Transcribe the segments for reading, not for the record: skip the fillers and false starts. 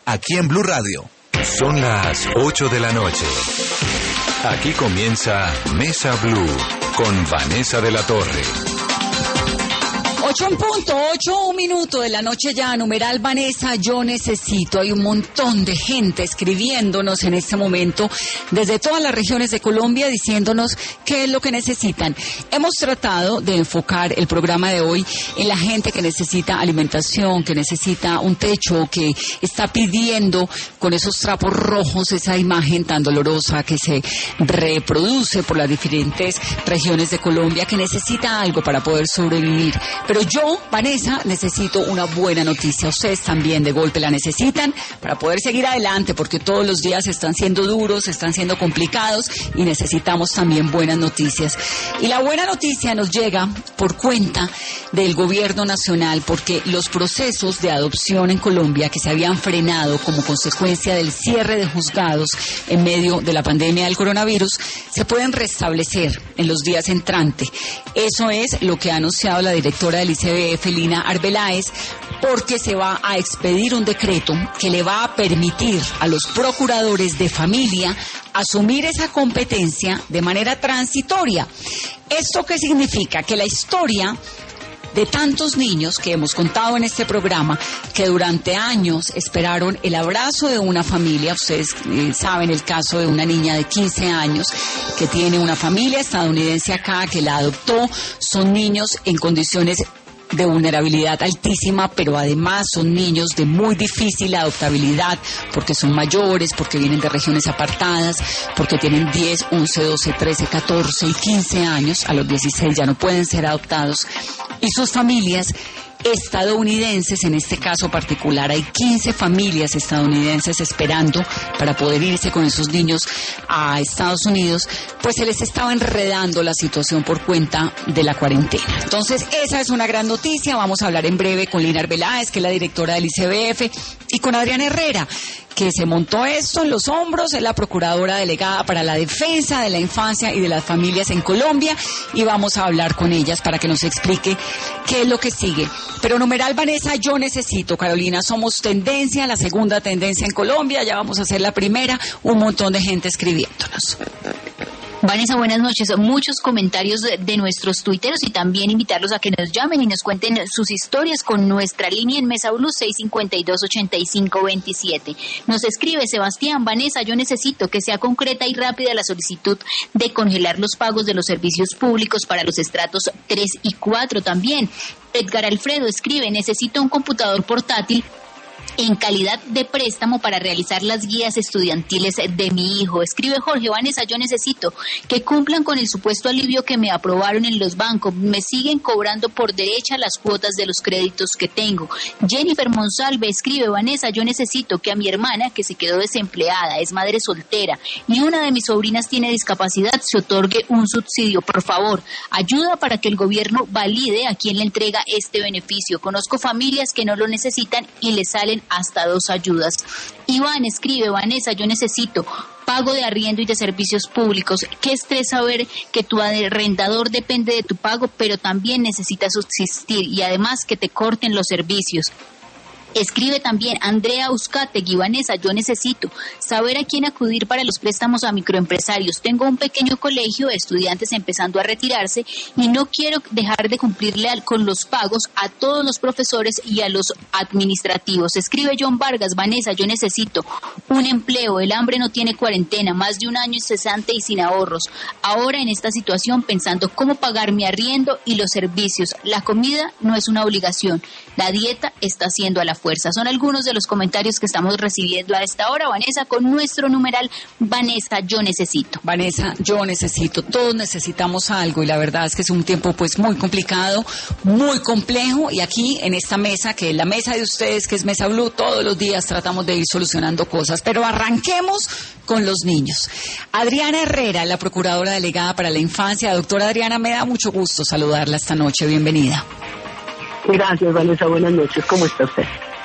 aquí en Blue Radio. Son las 8 de la noche. Aquí comienza Mesa Blue con Vanessa de la Torre. 8 en punto, 8 un minuto de la noche ya, numeral Vanessa, yo necesito. Hay un montón de gente escribiéndonos en este momento desde todas las regiones de Colombia diciéndonos qué es lo que necesitan. Hemos tratado de enfocar el programa de hoy en la gente que necesita alimentación, que necesita un techo, que está pidiendo con esos trapos rojos esa imagen tan dolorosa que se reproduce por las diferentes regiones de Colombia, que necesita algo para poder sobrevivir. Pero yo, Vanessa, necesito una buena noticia. Ustedes también de golpe la necesitan para poder seguir adelante, porque todos los días están siendo duros, están siendo complicados y necesitamos también buenas noticias. Y la buena noticia nos llega por cuenta del gobierno nacional, porque los procesos de adopción en Colombia que se habían frenado como consecuencia del cierre de juzgados en medio de la pandemia del coronavirus se pueden restablecer en los días entrantes. Eso es lo que ha anunciado la directora del ICBF, Lina Arbeláez, porque se va a expedir un decreto que le va a permitir a los procuradores de familia asumir esa competencia de manera transitoria. ¿Esto qué significa? Que la historia de tantos niños que hemos contado en este programa, que durante años esperaron el abrazo de una familia, ustedes saben el caso de una niña de 15 años que tiene una familia estadounidense acá, que la adoptó, son niños en condiciones de vulnerabilidad altísima, pero además son niños de muy difícil adoptabilidad, porque son mayores, porque vienen de regiones apartadas, porque tienen 10, 11, 12, 13, 14 y 15 años, a los 16 ya no pueden ser adoptados, y sus familias estadounidenses, en este caso particular, hay 15 familias estadounidenses esperando para poder irse con esos niños a Estados Unidos, pues se les estaba enredando la situación por cuenta de la cuarentena. Entonces, esa es una gran noticia. Vamos a hablar en breve con Lina Arbeláez, que es la directora del ICBF, y con Adriana Herrera, que se montó esto en los hombros, es la procuradora delegada para la defensa de la infancia y de las familias en Colombia, y vamos a hablar con ellas para que nos explique qué es lo que sigue. Pero numeral Vanessa, yo necesito, Carolina, somos tendencia, la segunda tendencia en Colombia, ya vamos a hacer la primera, un montón de gente escribiéndonos. Vanessa, buenas noches. Muchos comentarios de nuestros tuiteros y también invitarlos a que nos llamen y nos cuenten sus historias con nuestra línea en Mesa Blue 652-8527. Nos escribe Sebastián: Vanessa, yo necesito que sea concreta y rápida la solicitud de congelar los pagos de los servicios públicos para los estratos 3 y 4 también. Edgar Alfredo escribe: necesito un computador portátil en calidad de préstamo para realizar las guías estudiantiles de mi hijo. Escribe Jorge: Vanessa, yo necesito que cumplan con el supuesto alivio que me aprobaron en los bancos. Me siguen cobrando por derecha las cuotas de los créditos que tengo. Jennifer Monsalve escribe: Vanessa, yo necesito que a mi hermana, que se quedó desempleada, es madre soltera, y una de mis sobrinas tiene discapacidad, se otorgue un subsidio. Por favor, ayuda para que el gobierno valide a quién le entrega este beneficio. Conozco familias que no lo necesitan y le salen hasta 2 ayudas. Iván escribe: Vanessa, yo necesito pago de arriendo y de servicios públicos. Qué estrés saber que tu arrendador depende de tu pago, pero también necesita subsistir, y además que te corten los servicios. Escribe también Andrea Uzcategui: Vanessa, yo necesito saber a quién acudir para los préstamos a microempresarios. Tengo un pequeño colegio de estudiantes empezando a retirarse y no quiero dejar de cumplirle con los pagos a todos los profesores y a los administrativos. Escribe John Vargas: Vanessa, yo necesito un empleo. El hambre no tiene cuarentena, más de un año cesante y sin ahorros. Ahora en esta situación pensando cómo pagar mi arriendo y los servicios. La comida no es una obligación. La dieta está haciendo a la fuerza. Son algunos de los comentarios que estamos recibiendo a esta hora, Vanessa, con nuestro numeral Vanessa, yo necesito. Vanessa, yo necesito. Todos necesitamos algo, y la verdad es que es un tiempo pues muy complicado, muy complejo, y aquí en esta mesa, que es la mesa de ustedes, que es Mesa Blue, todos los días tratamos de ir solucionando cosas. Pero arranquemos con los niños. Adriana Herrera, la procuradora delegada para la infancia. Doctora Adriana, me da mucho gusto saludarla esta noche. Bienvenida. Gracias, Vanessa. Buenas noches. ¿Cómo está usted?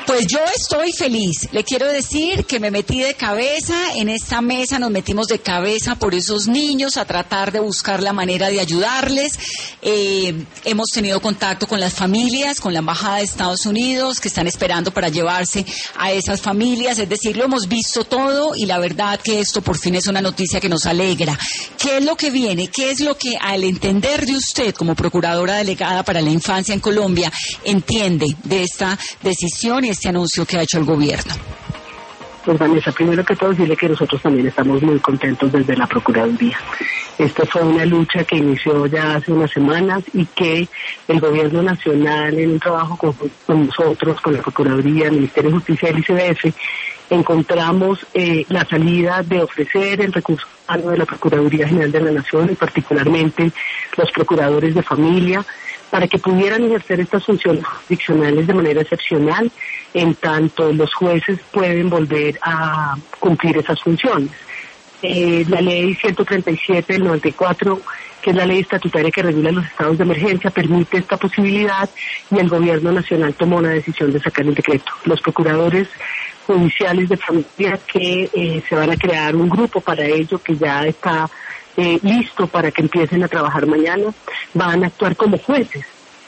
Pues yo estoy feliz. Le quiero decir que me metí de cabeza en esta mesa, nos metimos de cabeza por esos niños a tratar de buscar la manera de ayudarles. Hemos tenido contacto con las familias, con la Embajada de Estados Unidos, que están esperando para llevarse a esas familias. Es decir, lo hemos visto todo y la verdad que esto por fin es una noticia que nos alegra. ¿Qué es lo que viene? ¿Qué es lo que, al entender de usted como Procuradora Delegada para la Infancia en Colombia, entiende de esta decisión y este anuncio que ha hecho el gobierno? Pues Vanessa, primero que todo decirle que nosotros también estamos muy contentos desde la Procuraduría. Esta fue una lucha que inició ya hace unas semanas y que el Gobierno Nacional, en un trabajo con nosotros, con la Procuraduría, el Ministerio de Justicia y el ICBF, encontramos la salida de ofrecer el recurso humano de la Procuraduría General de la Nación y particularmente los procuradores de familia, para que pudieran ejercer estas funciones jurisdiccionales de manera excepcional, en tanto los jueces pueden volver a cumplir esas funciones. La ley 137 del 94, que es la ley estatutaria que regula los estados de emergencia, permite esta posibilidad y el Gobierno Nacional tomó la decisión de sacar el decreto. Los procuradores judiciales de familia que se van a crear un grupo para ello que ya está listo para que empiecen a trabajar mañana, van a actuar como jueces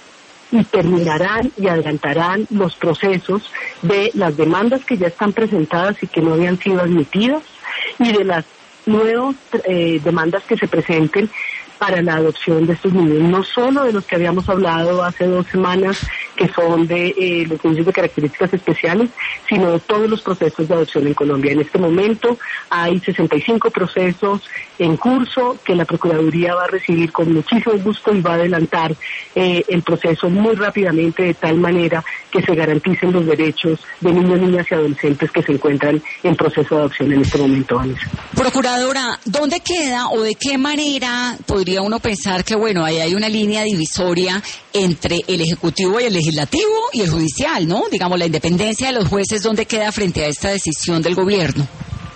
y terminarán y adelantarán los procesos de las demandas que ya están presentadas y que no habían sido admitidas y de las nuevas demandas que se presenten para la adopción de estos niños, no solo de los que habíamos hablado hace 2 semanas, que son de los niños de características especiales, sino de todos los procesos de adopción en Colombia. En este momento hay 65 procesos en curso que la Procuraduría va a recibir con muchísimo gusto y va a adelantar el proceso muy rápidamente, de tal manera que se garanticen los derechos de niños, niñas y adolescentes que se encuentran en proceso de adopción en este momento, Vanessa. Procuradora, ¿dónde queda o de qué manera podría uno pensar que, bueno, ahí hay una línea divisoria entre el Ejecutivo y el Legislativo y el Judicial, ¿no? Digamos, la independencia de los jueces, ¿dónde queda frente a esta decisión del gobierno?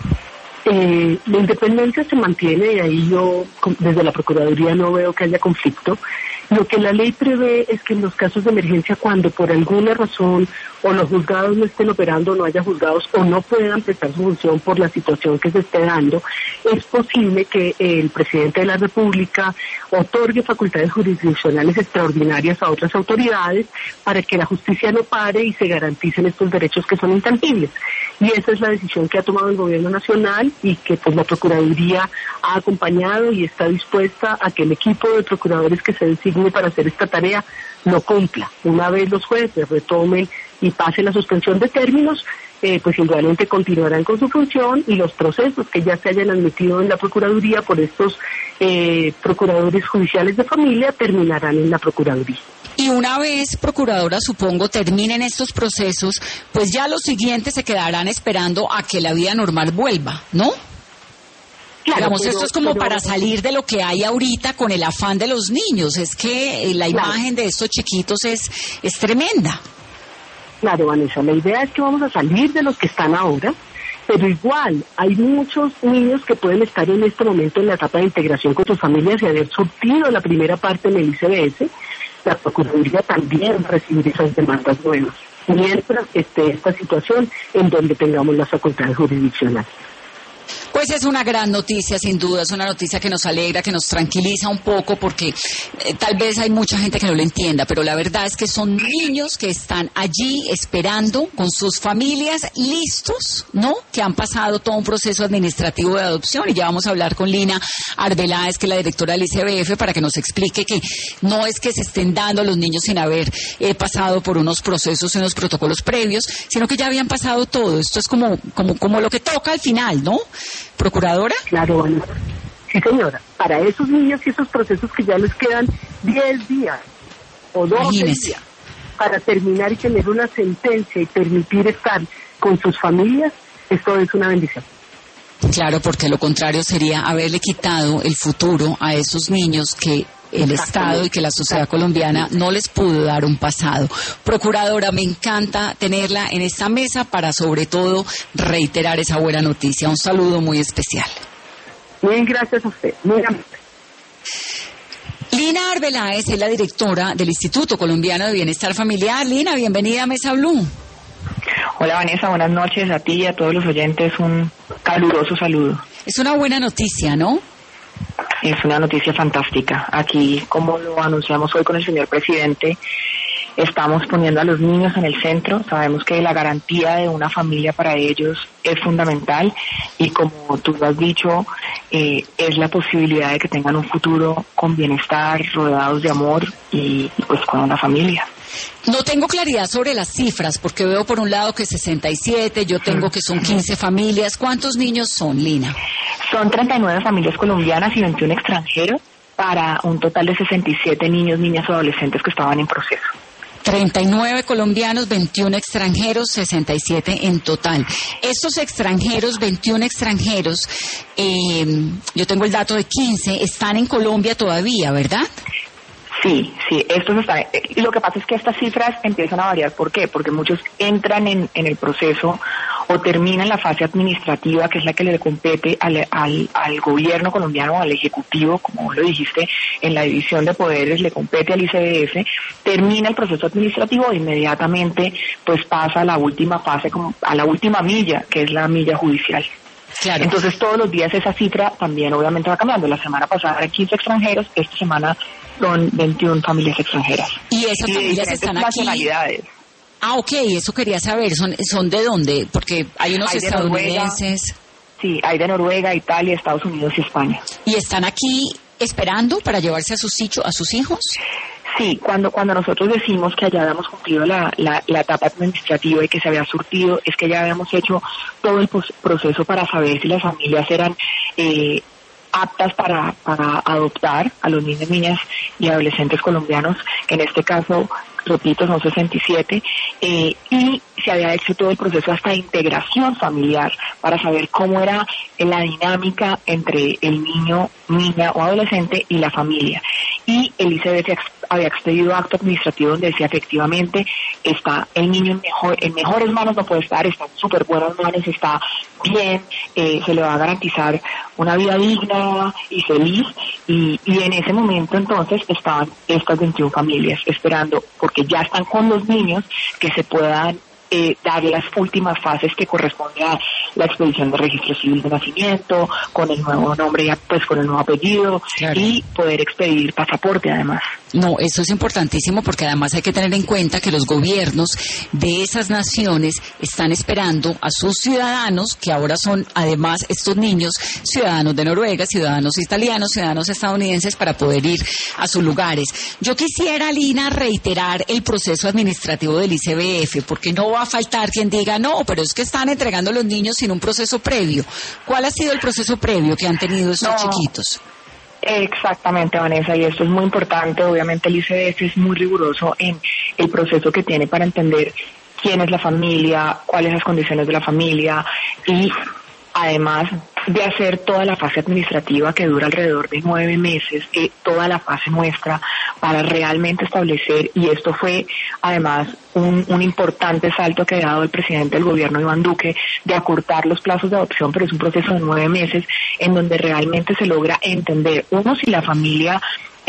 La independencia se mantiene y ahí yo, desde la Procuraduría, no veo que haya conflicto. Lo que la ley prevé es que en los casos de emergencia, cuando por alguna razón o los juzgados no estén operando, no haya juzgados o no puedan prestar su función por la situación que se esté dando, es posible que el presidente de la República otorgue facultades jurisdiccionales extraordinarias a otras autoridades para que la justicia no pare y se garanticen estos derechos que son intangibles. Y esa es la decisión que ha tomado el Gobierno Nacional y que pues la Procuraduría ha acompañado y está dispuesta a que el equipo de procuradores que se designe para hacer esta tarea lo cumpla. Una vez los jueces retomen y pasen la suspensión de términos, pues igualmente continuarán con su función y los procesos que ya se hayan admitido en la Procuraduría por estos procuradores judiciales de familia terminarán en la Procuraduría. Y una vez, Procuradora, supongo, terminen estos procesos, pues ya los siguientes se quedarán esperando a que la vida normal vuelva, ¿no? Claro, digamos, esto es como para salir de lo que hay ahorita con el afán de los niños. Es que la imagen de estos chiquitos es tremenda. Claro, Vanessa, la idea es que vamos a salir de los que están ahora, pero igual hay muchos niños que pueden estar en este momento en la etapa de integración con sus familias y haber surtido la primera parte en el ICBF. La Procuraduría también va a recibir esas demandas nuevas, mientras esté esta situación en donde tengamos las facultades jurisdiccionales. Pues es una gran noticia, sin duda, es una noticia que nos alegra, que nos tranquiliza un poco, porque tal vez hay mucha gente que no lo entienda, pero la verdad es que son niños que están allí esperando con sus familias listos, ¿no? Que han pasado todo un proceso administrativo de adopción, y ya vamos a hablar con Lina Arbeláez, que es la directora del ICBF, para que nos explique que no es que se estén dando a los niños sin haber pasado por unos procesos y unos protocolos previos, sino que ya habían pasado todo. Esto es como lo que toca al final, ¿no? ¿Procuradora? Claro, bueno. Sí, señora. Para esos niños y esos procesos que ya les quedan 10 días o 12 días para terminar y tener una sentencia y permitir estar con sus familias, esto es una bendición. Claro, porque lo contrario sería haberle quitado el futuro a esos niños que el Estado y que la sociedad colombiana no les pudo dar un pasado. Procuradora, me encanta tenerla en esta mesa para sobre todo reiterar esa buena noticia. Un saludo muy especial. Muy gracias a usted. Muy amable. Lina Arbeláez es la directora del Instituto Colombiano de Bienestar Familiar. Lina, bienvenida a Mesa Blue. Hola Vanessa, buenas noches a ti y a todos los oyentes, un caluroso saludo. Es una buena noticia, ¿no? Es una noticia fantástica. Aquí, como lo anunciamos hoy con el señor presidente, estamos poniendo a los niños en el centro. Sabemos que la garantía de una familia para ellos es fundamental y, como tú lo has dicho, es la posibilidad de que tengan un futuro con bienestar, rodeados de amor y pues con una familia. No tengo claridad sobre las cifras porque veo por un lado que 67, yo tengo que son 15 familias. ¿Cuántos niños son, Lina? Son 39 familias colombianas y 21 extranjeros para un total de 67 niños, niñas o adolescentes que estaban en proceso. 39 colombianos, 21 extranjeros, 67 en total. Estos extranjeros, 21 extranjeros, yo tengo el dato de 15, están en Colombia todavía, ¿verdad? Sí, estos están. Y lo que pasa es que estas cifras empiezan a variar. ¿Por qué? Porque muchos entran en el proceso o terminan la fase administrativa, que es la que le compete al gobierno colombiano, al ejecutivo, como lo dijiste, en la división de poderes le compete al ICBF, termina el proceso administrativo e inmediatamente pues pasa a la última fase, a la última milla, que es la milla judicial. Claro. Entonces todos los días esa cifra también obviamente va cambiando. La semana pasada eran 15 extranjeros, esta semana son 21 familias extranjeras. ¿Y esas familias están aquí? Nacionalidades. Ah, ok, eso quería saber. ¿Son de dónde? Porque hay unos estadounidenses. Sí, hay de Noruega, Italia, Estados Unidos y España. ¿Y están aquí esperando para llevarse a sus hijos? Sí, cuando nosotros decimos que ya habíamos cumplido la etapa administrativa y que se había surtido, es que ya habíamos hecho todo el proceso para saber si las familias eran aptas para adoptar a los niños, niñas y adolescentes colombianos, que en este caso, repito, son 67, y se había hecho todo el proceso hasta integración familiar para saber cómo era la dinámica entre el niño, niña o adolescente y la familia. Y el ICBF había expedido acto administrativo donde decía efectivamente está el niño en mejores manos, no puede estar, está en súper buenas manos, está bien, se le va a garantizar una vida digna y feliz, y en ese momento entonces estaban estas 21 familias esperando, porque ya están con los niños, que se puedan dar las últimas fases que corresponde a la expedición de registro civil de nacimiento, con el nuevo nombre, pues con el nuevo apellido, claro, y poder expedir pasaporte además. No, eso es importantísimo porque además hay que tener en cuenta que los gobiernos de esas naciones están esperando a sus ciudadanos, que ahora son además estos niños ciudadanos de Noruega, ciudadanos italianos, ciudadanos estadounidenses, para poder ir a sus lugares. Yo quisiera, Lina, reiterar el proceso administrativo del ICBF, porque no va a faltar quien diga, no, pero es que están entregando a los niños sin un proceso previo. ¿Cuál ha sido el proceso previo que han tenido estos chiquitos? Exactamente, Vanessa, y esto es muy importante. Obviamente el ICBF es muy riguroso en el proceso que tiene para entender quién es la familia, cuáles son las condiciones de la familia, y además de hacer toda la fase administrativa que dura alrededor de 9 meses, toda la fase nuestra para realmente establecer, y esto fue además un importante salto que ha dado el presidente del gobierno, Iván Duque, de acortar los plazos de adopción, pero es un proceso de 9 meses en donde realmente se logra entender, uno, si la familia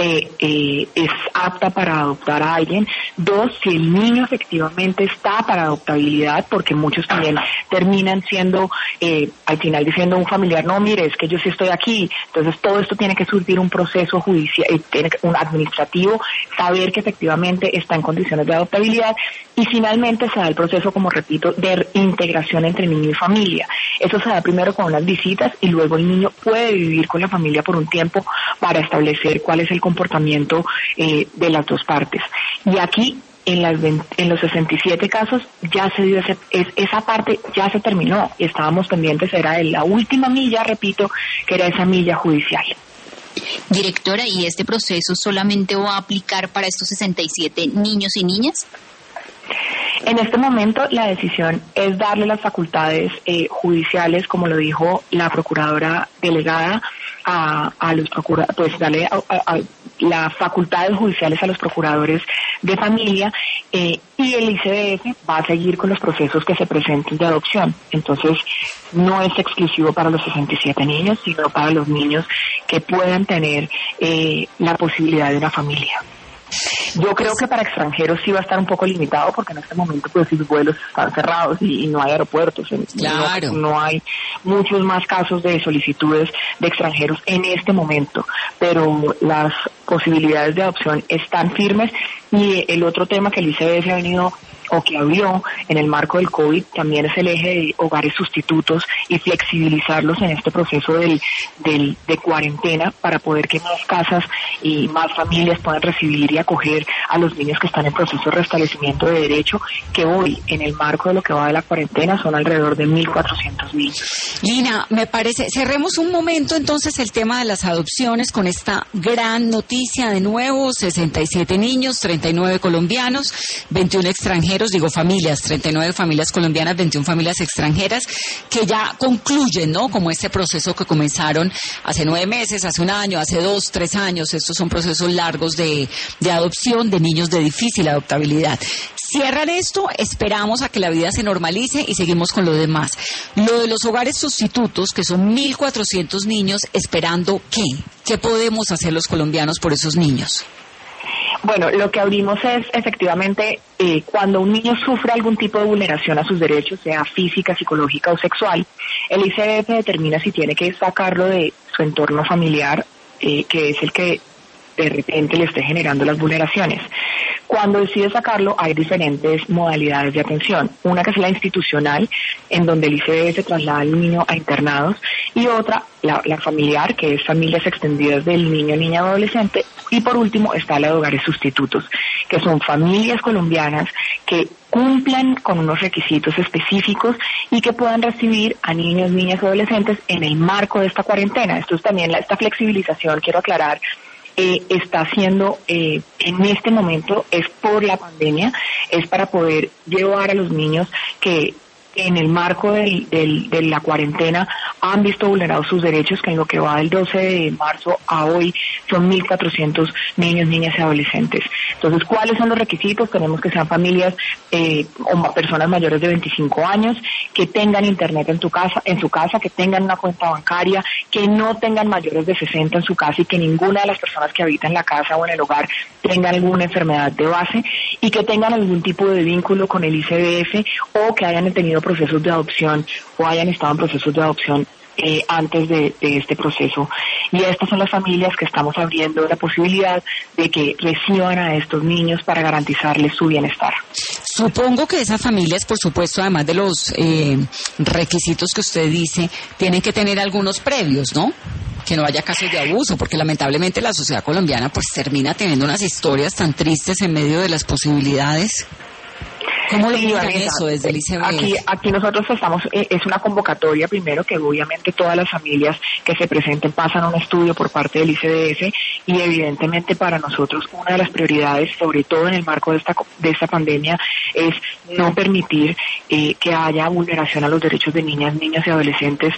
es apta para adoptar a alguien, 2, si el niño efectivamente está para adoptabilidad, porque muchos también terminan siendo al final diciendo un familiar, no, mire, es que yo sí estoy aquí. Entonces todo esto tiene que surtir un proceso judicial, un administrativo, saber que efectivamente está en condiciones de adoptabilidad, y finalmente se da el proceso, como repito, de integración entre niño y familia. Eso se da primero con unas visitas y luego el niño puede vivir con la familia por un tiempo para establecer cuál es el comportamiento de las dos partes. Y aquí en los 67 casos ya se dio esa parte, ya se terminó, y estábamos pendientes, era de la última milla, repito, que era esa milla judicial. Directora, ¿y este proceso solamente va a aplicar para estos 67 niños y niñas? En este momento la decisión es darle las facultades judiciales, como lo dijo la procuradora delegada, a los procuradores, pues darle las facultades judiciales a los procuradores de familia, y el ICBF va a seguir con los procesos que se presenten de adopción. Entonces no es exclusivo para los 67 niños, sino para los niños que puedan tener la posibilidad de una familia. Yo creo que para extranjeros sí va a estar un poco limitado, porque en este momento pues los vuelos están cerrados y no hay aeropuertos. Claro. No hay muchos más casos de solicitudes de extranjeros en este momento, pero las posibilidades de adopción están firmes. Y el otro tema que el ICBF ha venido o que abrió en el marco del COVID también es el eje de hogares sustitutos y flexibilizarlos en este proceso de cuarentena, para poder que más casas y más familias puedan recibir y acoger a los niños que están en proceso de restablecimiento de derecho, que hoy en el marco de lo que va de la cuarentena son alrededor de 1.400 niños. Lina, me parece, cerremos un momento entonces el tema de las adopciones con esta gran noticia de nuevo: 67 niños, 39 colombianos, 21 extranjeros, digo familias, 39 familias colombianas, 21 familias extranjeras, que ya concluyen, ¿no? Como este proceso que comenzaron hace 9 meses, hace 1 año, hace 2, 3 años. Estos son procesos largos de adopción de niños de difícil adoptabilidad. Cierran esto, esperamos a que la vida se normalice y seguimos con lo demás. Lo de los hogares sustitutos, que son 1.400 niños, esperando ¿qué? ¿Qué podemos hacer los colombianos por esos niños? Bueno, lo que abrimos es efectivamente cuando un niño sufre algún tipo de vulneración a sus derechos, sea física, psicológica o sexual, el ICBF determina si tiene que sacarlo de su entorno familiar, que es el que de repente le esté generando las vulneraciones. Cuando decide sacarlo, hay diferentes modalidades de atención. Una que es la institucional, en donde el ICBF traslada al niño a internados, y otra, la familiar, que es familias extendidas del niño, niña o adolescente. Y por último está la de hogares sustitutos, que son familias colombianas que cumplan con unos requisitos específicos y que puedan recibir a niños, niñas o adolescentes en el marco de esta cuarentena. Esto es también esta flexibilización, quiero aclarar, está haciendo en este momento es por la pandemia, es para poder llevar a los niños que en el marco de la cuarentena han visto vulnerados sus derechos, que en lo que va del 12 de marzo a hoy son 1.400 niños, niñas y adolescentes. Entonces, ¿cuáles son los requisitos? Tenemos que sean familias o personas mayores de 25 años, que tengan internet en su casa, que tengan una cuenta bancaria, que no tengan mayores de 60 en su casa y que ninguna de las personas que habitan la casa o en el hogar tengan alguna enfermedad de base, y que tengan algún tipo de vínculo con el ICBF o que hayan tenido procesos de adopción o hayan estado en procesos de adopción antes de este proceso. Y estas son las familias que estamos abriendo la posibilidad de que reciban a estos niños para garantizarles su bienestar. Supongo que esas familias, por supuesto, además de los requisitos que usted dice, tienen que tener algunos previos, ¿no? Que no haya casos de abuso, porque lamentablemente la sociedad colombiana pues termina teniendo unas historias tan tristes en medio de las posibilidades. ¿Cómo lo miran eso desde el ICBF? Aquí nosotros estamos, es una convocatoria primero, que obviamente todas las familias que se presenten pasan un estudio por parte del ICBF, y evidentemente para nosotros una de las prioridades, sobre todo en el marco de esta pandemia, es no permitir que haya vulneración a los derechos de niñas, niños y adolescentes.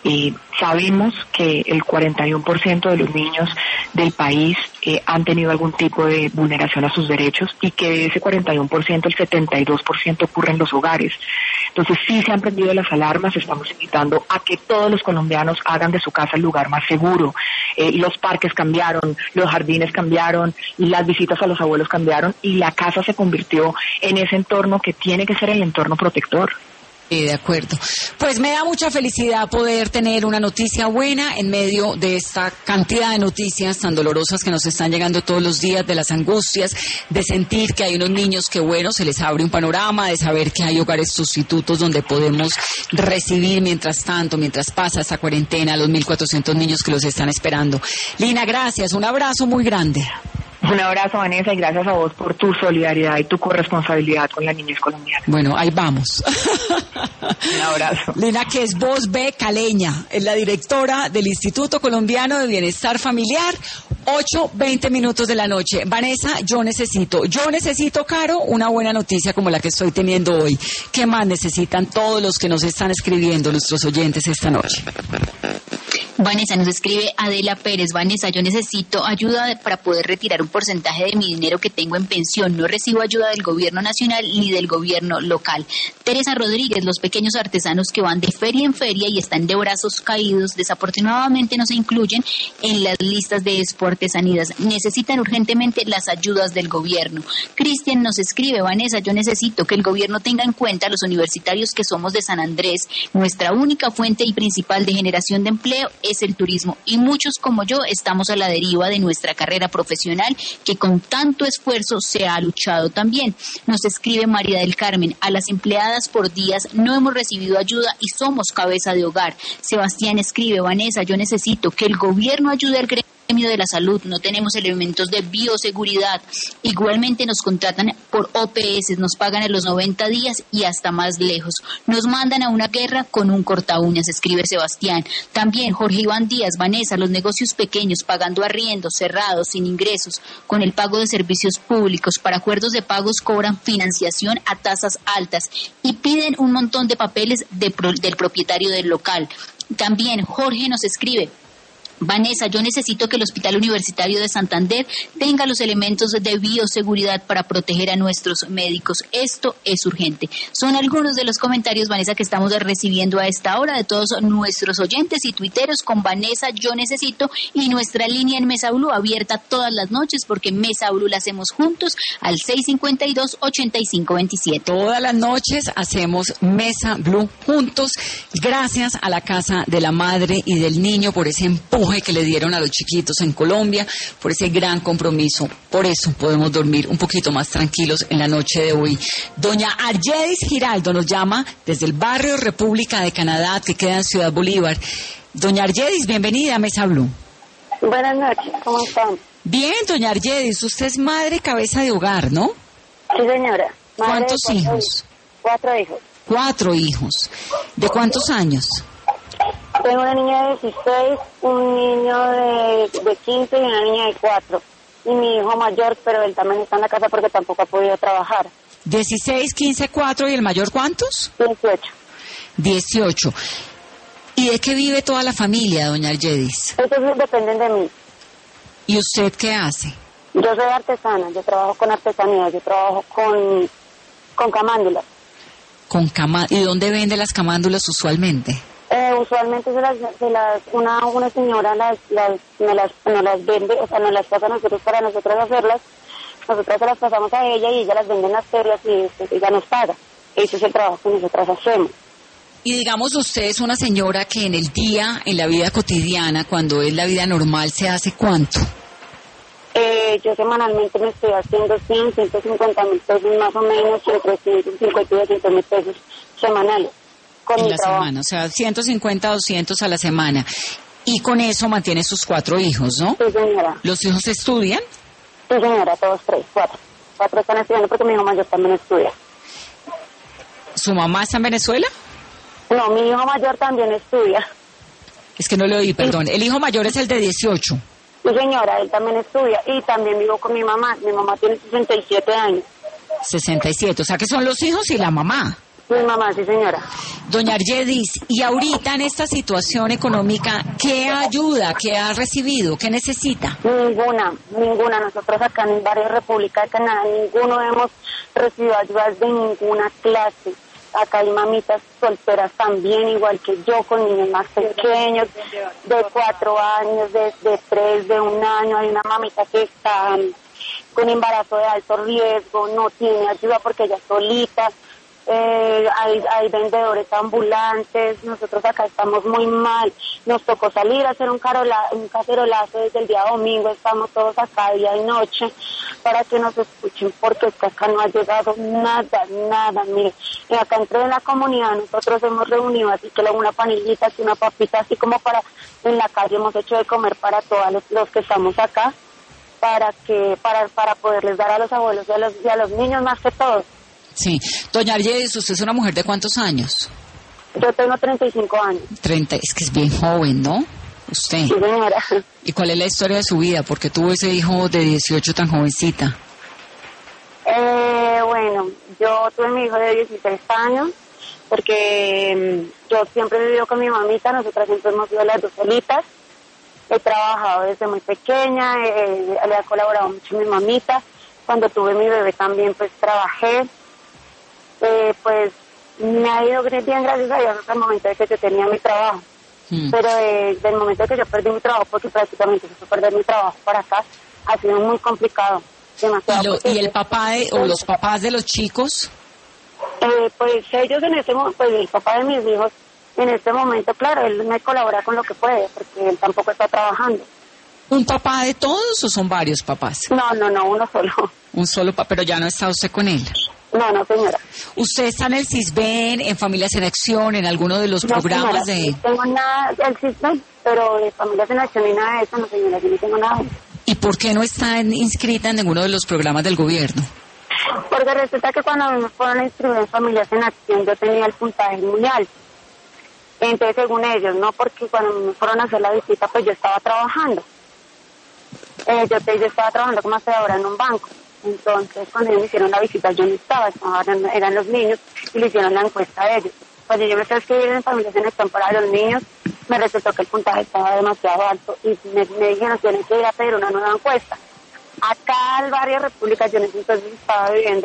Sabemos que el 41% de los niños del país han tenido algún tipo de vulneración a sus derechos, y que de ese 41%, el 72% ocurre en los hogares. Entonces sí se han prendido las alarmas. Estamos invitando a que todos los colombianos hagan de su casa el lugar más seguro. Los parques cambiaron, los jardines cambiaron, las visitas a los abuelos cambiaron, y la casa se convirtió en ese entorno que tiene que ser el entorno protector. Sí, de acuerdo. Pues me da mucha felicidad poder tener una noticia buena en medio de esta cantidad de noticias tan dolorosas que nos están llegando todos los días, de las angustias, de sentir que hay unos niños que, bueno, se les abre un panorama, de saber que hay hogares sustitutos donde podemos recibir mientras tanto, mientras pasa esta cuarentena, a los 1.400 niños que los están esperando. Lina, gracias. Un abrazo muy grande. Un abrazo, Vanessa, y gracias a vos por tu solidaridad y tu corresponsabilidad con la niñez colombiana. Bueno, ahí vamos. Un abrazo. Lina, que es Voz B Caleña, es la directora del Instituto Colombiano de Bienestar Familiar. 8:20 minutos de la noche. Vanessa, yo necesito, Caro, una buena noticia como la que estoy teniendo hoy. ¿Qué más necesitan todos los que nos están escribiendo, nuestros oyentes, esta noche? Vanessa, nos escribe Adela Pérez. Vanessa, yo necesito ayuda para poder retirar un porcentaje de mi dinero que tengo en pensión. No recibo ayuda del gobierno nacional ni del gobierno local. Teresa Rodríguez, los pequeños artesanos que van de feria en feria y están de brazos caídos, desafortunadamente no se incluyen en las listas de Expo Artesanías. Necesitan urgentemente las ayudas del gobierno. Cristian nos escribe, Vanessa, yo necesito que el gobierno tenga en cuenta a los universitarios que somos de San Andrés. Nuestra única fuente y principal de generación de empleo es el turismo y muchos como yo estamos a la deriva de nuestra carrera profesional que con tanto esfuerzo se ha luchado también. Nos escribe María del Carmen, a las empleadas por días no hemos recibido ayuda y somos cabeza de hogar. Sebastián escribe, Vanessa, yo necesito que el gobierno ayude al gremio de la salud, no tenemos elementos de bioseguridad, igualmente nos contratan por OPS, nos pagan a los 90 días y hasta más lejos, nos mandan a una guerra con un corta uñas, escribe Sebastián. También Jorge Iván Díaz, Vanessa, los negocios pequeños pagando arriendos, cerrados, sin ingresos, con el pago de servicios públicos, para acuerdos de pagos cobran financiación a tasas altas y piden un montón de papeles del propietario del local. También Jorge nos escribe, Vanessa, yo necesito que el Hospital Universitario de Santander tenga los elementos de bioseguridad para proteger a nuestros médicos. Esto es urgente. Son algunos de los comentarios, Vanessa, que estamos recibiendo a esta hora de todos nuestros oyentes y tuiteros con Vanessa, yo necesito, y nuestra línea en Mesa Blue abierta todas las noches porque Mesa Blue la hacemos juntos al 652-8527. Todas las noches hacemos Mesa Blue juntos. Gracias a la Casa de la Madre y del Niño por ese empuje que le dieron a los chiquitos en Colombia, por ese gran compromiso. Por eso podemos dormir un poquito más tranquilos en la noche de hoy. Doña Argedis Giraldo nos llama desde el barrio República de Canadá, que queda en Ciudad Bolívar. Doña Argedis, bienvenida a Mesa Blue. Buenas noches, ¿cómo están? Bien, doña Argedis, usted es madre cabeza de hogar, ¿no? Sí, señora. ¿Cuántos hijos? 4 hijos. 4 hijos. ¿De cuántos años? Tengo una niña de 16, un niño de 15 y una niña de 4. Y mi hijo mayor, pero él también está en la casa porque tampoco ha podido trabajar. 16, 15, 4, ¿y el mayor cuántos? 18. 18. ¿Y de qué vive toda la familia, doña Argedis? Ellos dependen de mí. ¿Y usted qué hace? Yo soy artesana, yo trabajo con artesanía, yo trabajo con camándulas. ¿Y dónde vende las camándulas usualmente? Usualmente una señora nos las vende, o sea, nos las pasa a nosotros para nosotros hacerlas. Nosotros se las pasamos a ella y ella las vende en las ferias y ella nos paga. Ese es el trabajo que nosotros hacemos. Y digamos, usted es una señora que en el día, en la vida cotidiana, cuando es la vida normal, ¿se hace cuánto? Yo semanalmente me estoy haciendo 100, 150 mil pesos más o menos, entre 150 y 200 mil pesos semanales. En la semana, o sea, 150, 200 a la semana. Y con eso mantiene sus 4 hijos, ¿no? Sí, señora. ¿Los hijos estudian? Sí, señora, todos 3, 4. 4 están estudiando porque mi hijo mayor también estudia. ¿Su mamá está en Venezuela? No, mi hijo mayor también estudia. Es que no le oí, perdón. El hijo mayor es el de 18. Sí, señora, él también estudia. Y también vivo con mi mamá. Mi mamá tiene 67 años. 67, o sea que son los hijos y la mamá. Mi mamá, sí, señora. Doña Argedis, y ahorita en esta situación económica, ¿qué ayuda, qué ha recibido, qué necesita? Ninguna. Nosotros acá en el barrio República de Canadá, ninguno hemos recibido ayudas de ninguna clase. Acá hay mamitas solteras también, igual que yo, con niños más pequeños, de 4 años, de 3, de 1 año. Hay una mamita que está con embarazo de alto riesgo, no tiene ayuda porque ella es solita. Hay vendedores ambulantes. Nosotros acá estamos muy mal. Nos tocó salir a hacer un cacerolazo desde el día domingo. Estamos todos acá día y noche para que nos escuchen, porque es que acá no ha llegado nada. Mire, acá entre la comunidad nosotros hemos reunido así que una panillita, así una papita, así como en la calle hemos hecho de comer para todos los que estamos acá, para poderles dar a los abuelos y a los niños más que todo. Sí. Doña Argedis, ¿usted es una mujer de cuántos años? Yo tengo 35 años. 30, es que es bien joven, ¿no? Usted. Sí, señora. ¿Y cuál es la historia de su vida? ¿Por qué tuvo ese hijo de 18 tan jovencita? Bueno, yo tuve mi hijo de 16 años. porque yo siempre he vivido con mi mamita, nosotras siempre hemos sido las dos solitas. He trabajado desde muy pequeña, le ha colaborado mucho mi mamita. Cuando tuve mi bebé también pues trabajé. Pues me ha ido bien, gracias a Dios, hasta el momento de que yo tenía mi trabajo. Pero del momento de que yo perdí mi trabajo, porque prácticamente se fue perder mi trabajo para acá, ha sido muy complicado. Demasiado. ¿Y el papá o los papás de los chicos? Pues ellos en este momento, pues el papá de mis hijos, en este momento, claro, él me colabora con lo que puede, porque él tampoco está trabajando. ¿Un papá de todos o son varios papás? No, uno solo. Un solo papá, pero ya no está usted con él. No, señora. ¿Usted está en el CISBEN, en Familias en Acción, en alguno de los programas señora, no tengo nada del CISBEN, pero de Familias en Acción ni nada de eso, no señora, yo no tengo nada de eso. ¿Y por qué no está inscrita en ninguno de los programas del gobierno? Porque resulta que cuando me fueron a inscribir en Familias en Acción yo tenía el puntaje muy alto. Entonces, según ellos, no, porque cuando me fueron a hacer la visita, pues yo estaba trabajando. Yo estaba trabajando como hacedora en un banco. Entonces, cuando ellos me hicieron la visita, yo no estaba, eran los niños y le hicieron la encuesta a ellos. Cuando yo me fui a escribir en Familias en Acción para los niños, me resultó que el puntaje estaba demasiado alto y me dijeron que tienen que ir a pedir una nueva encuesta. Acá al barrio República, yo en ese entonces estaba viviendo,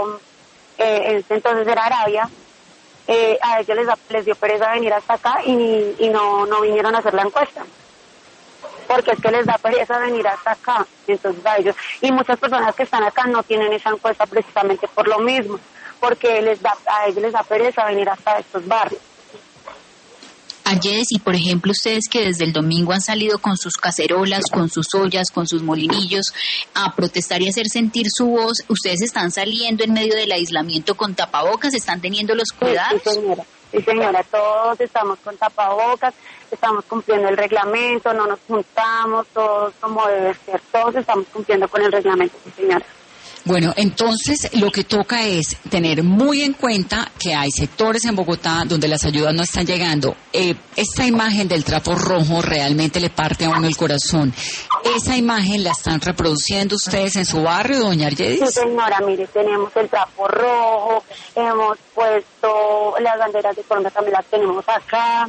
en ese entonces era Arabia, a ellos les dio pereza venir hasta acá y no vinieron a hacer la encuesta. Porque es que les da pereza venir hasta acá, entonces a ellos, y muchas personas que están acá no tienen esa encuesta precisamente por lo mismo, porque a ellos les da pereza venir hasta estos barrios. Ayes, y por ejemplo ustedes que desde el domingo han salido con sus cacerolas, con sus ollas, con sus molinillos a protestar y hacer sentir su voz, ¿ustedes están saliendo en medio del aislamiento con tapabocas? ¿Están teniendo los cuidados? Sí señora, todos estamos con tapabocas, estamos cumpliendo el reglamento, no nos juntamos, todos como debe ser, todos estamos cumpliendo con el reglamento, sí señora. Bueno, entonces lo que toca es tener muy en cuenta que hay sectores en Bogotá donde las ayudas no están llegando. Esta imagen del trapo rojo realmente le parte a uno el corazón. ¿Esa imagen la están reproduciendo ustedes en su barrio, doña Argedis? Sí, señora, mire, tenemos el trapo rojo, hemos puesto las banderas de Colombia, también las tenemos acá,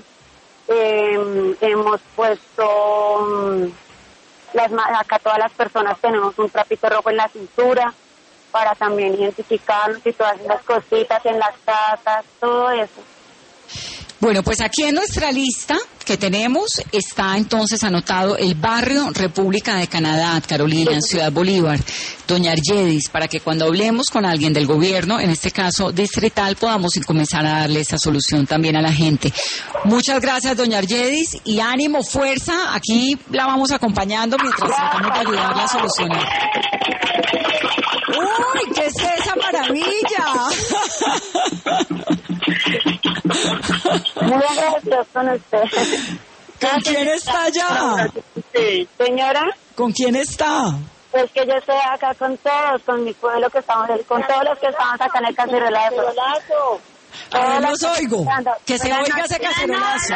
hemos puesto, acá todas las personas tenemos un trapito rojo en la cintura, para también identificarnos y todas esas cositas en las casas, todo eso. Bueno, pues aquí en nuestra lista que tenemos está entonces anotado el barrio República de Canadá, Carolina, en Ciudad Bolívar. Doña Argedis, para que cuando hablemos con alguien del gobierno, en este caso distrital, podamos comenzar a darle esta solución también a la gente. Muchas gracias, doña Argedis, y ánimo, fuerza, aquí la vamos acompañando mientras tratamos de ayudarla a solucionar. ¡Uy, qué es esa maravilla! Muy agradecidos con usted. ¿Con quién está allá? Sí. Señora. ¿Con quién está? Pues que yo estoy acá con todos, con mi pueblo que estamos, con todos los que estamos acá en el cacerolazo. A ver, los oigo. Que se oiga ese cacerolazo.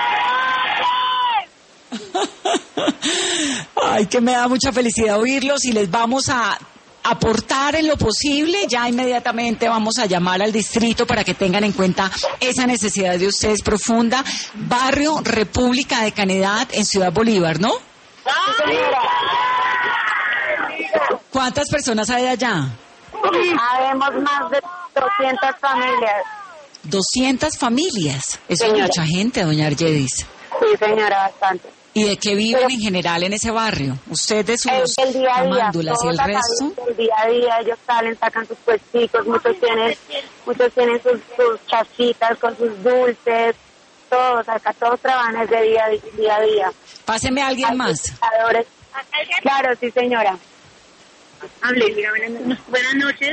Ay, que me da mucha felicidad oírlos y les vamos a aportar en lo posible. Ya inmediatamente vamos a llamar al distrito para que tengan en cuenta esa necesidad de ustedes profunda. Barrio República de Canadá en Ciudad Bolívar, ¿no? ¿Cuántas personas hay allá? Habemos más de 200 familias. 200 familias. Eso Señora. Es mucha gente, doña Argedis. Sí, señora, bastante. ¿Y de qué viven en general en ese barrio? ¿Usted de sus el día a día, amándulas y el acá resto? el día a día, ellos salen, sacan sus puesticos, muchos tienen sus chacitas con sus dulces, todos, acá todos trabajan desde día a día. Páseme a alguien más. Claro, sí, señora. Hable, diga, buenas noches.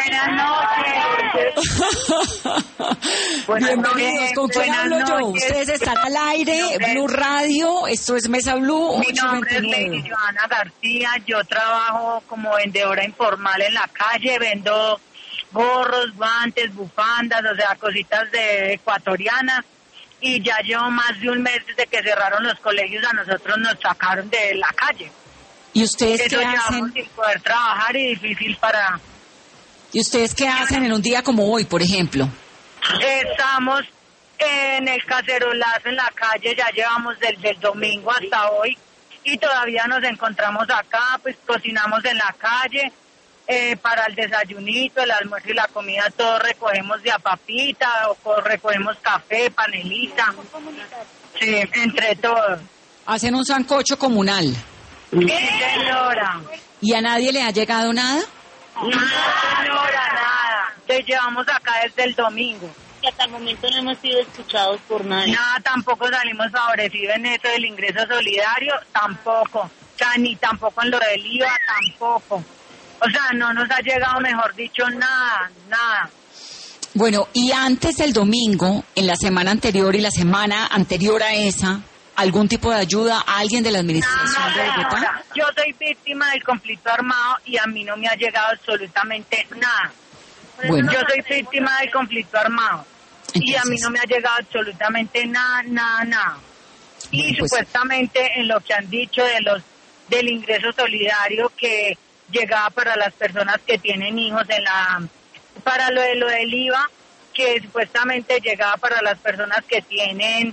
Bienvenidos. ¿Con quién hablo yo? Ustedes están al aire, Blue Radio, esto es Mesa Blue. Mi nombre es Lady Joana García, yo trabajo como vendedora informal en la calle, vendo gorros, guantes, bufandas, o sea, cositas de ecuatorianas. Y ya llevo más de un mes desde que cerraron los colegios, a nosotros nos sacaron de la calle. ¿Y ustedes Eso qué hacen? Sin poder trabajar y difícil para... ¿Y ustedes qué hacen en un día como hoy, por ejemplo? Estamos en el cacerolazo en la calle, ya llevamos desde el domingo hasta hoy y todavía nos encontramos acá, pues cocinamos en la calle. Para el desayunito, el almuerzo y la comida, todo recogemos de a papita, o recogemos café, panelita, sí, entre todos. Hacen un sancocho comunal. Sí, señora. ¿Y a nadie le ha llegado nada? No, señora, nada. Te llevamos acá desde el domingo. Que hasta el momento no hemos sido escuchados por nadie. Nada, tampoco salimos favorecidos en eso del ingreso solidario, tampoco. O sea, ni tampoco en lo del IVA, tampoco. O sea, no nos ha llegado, mejor dicho, nada. Bueno, y antes del domingo, en la semana anterior y la semana anterior a esa, ¿algún tipo de ayuda a alguien de la administración de Bogotá? Yo soy víctima del conflicto armado y a mí no me ha llegado absolutamente nada. Bueno. Yo soy víctima del conflicto armado. Entonces, y a mí no me ha llegado absolutamente nada. Y bueno, pues, supuestamente en lo que han dicho del ingreso solidario que llegaba para las personas que tienen hijos para lo del IVA, que supuestamente llegaba para las personas que tienen,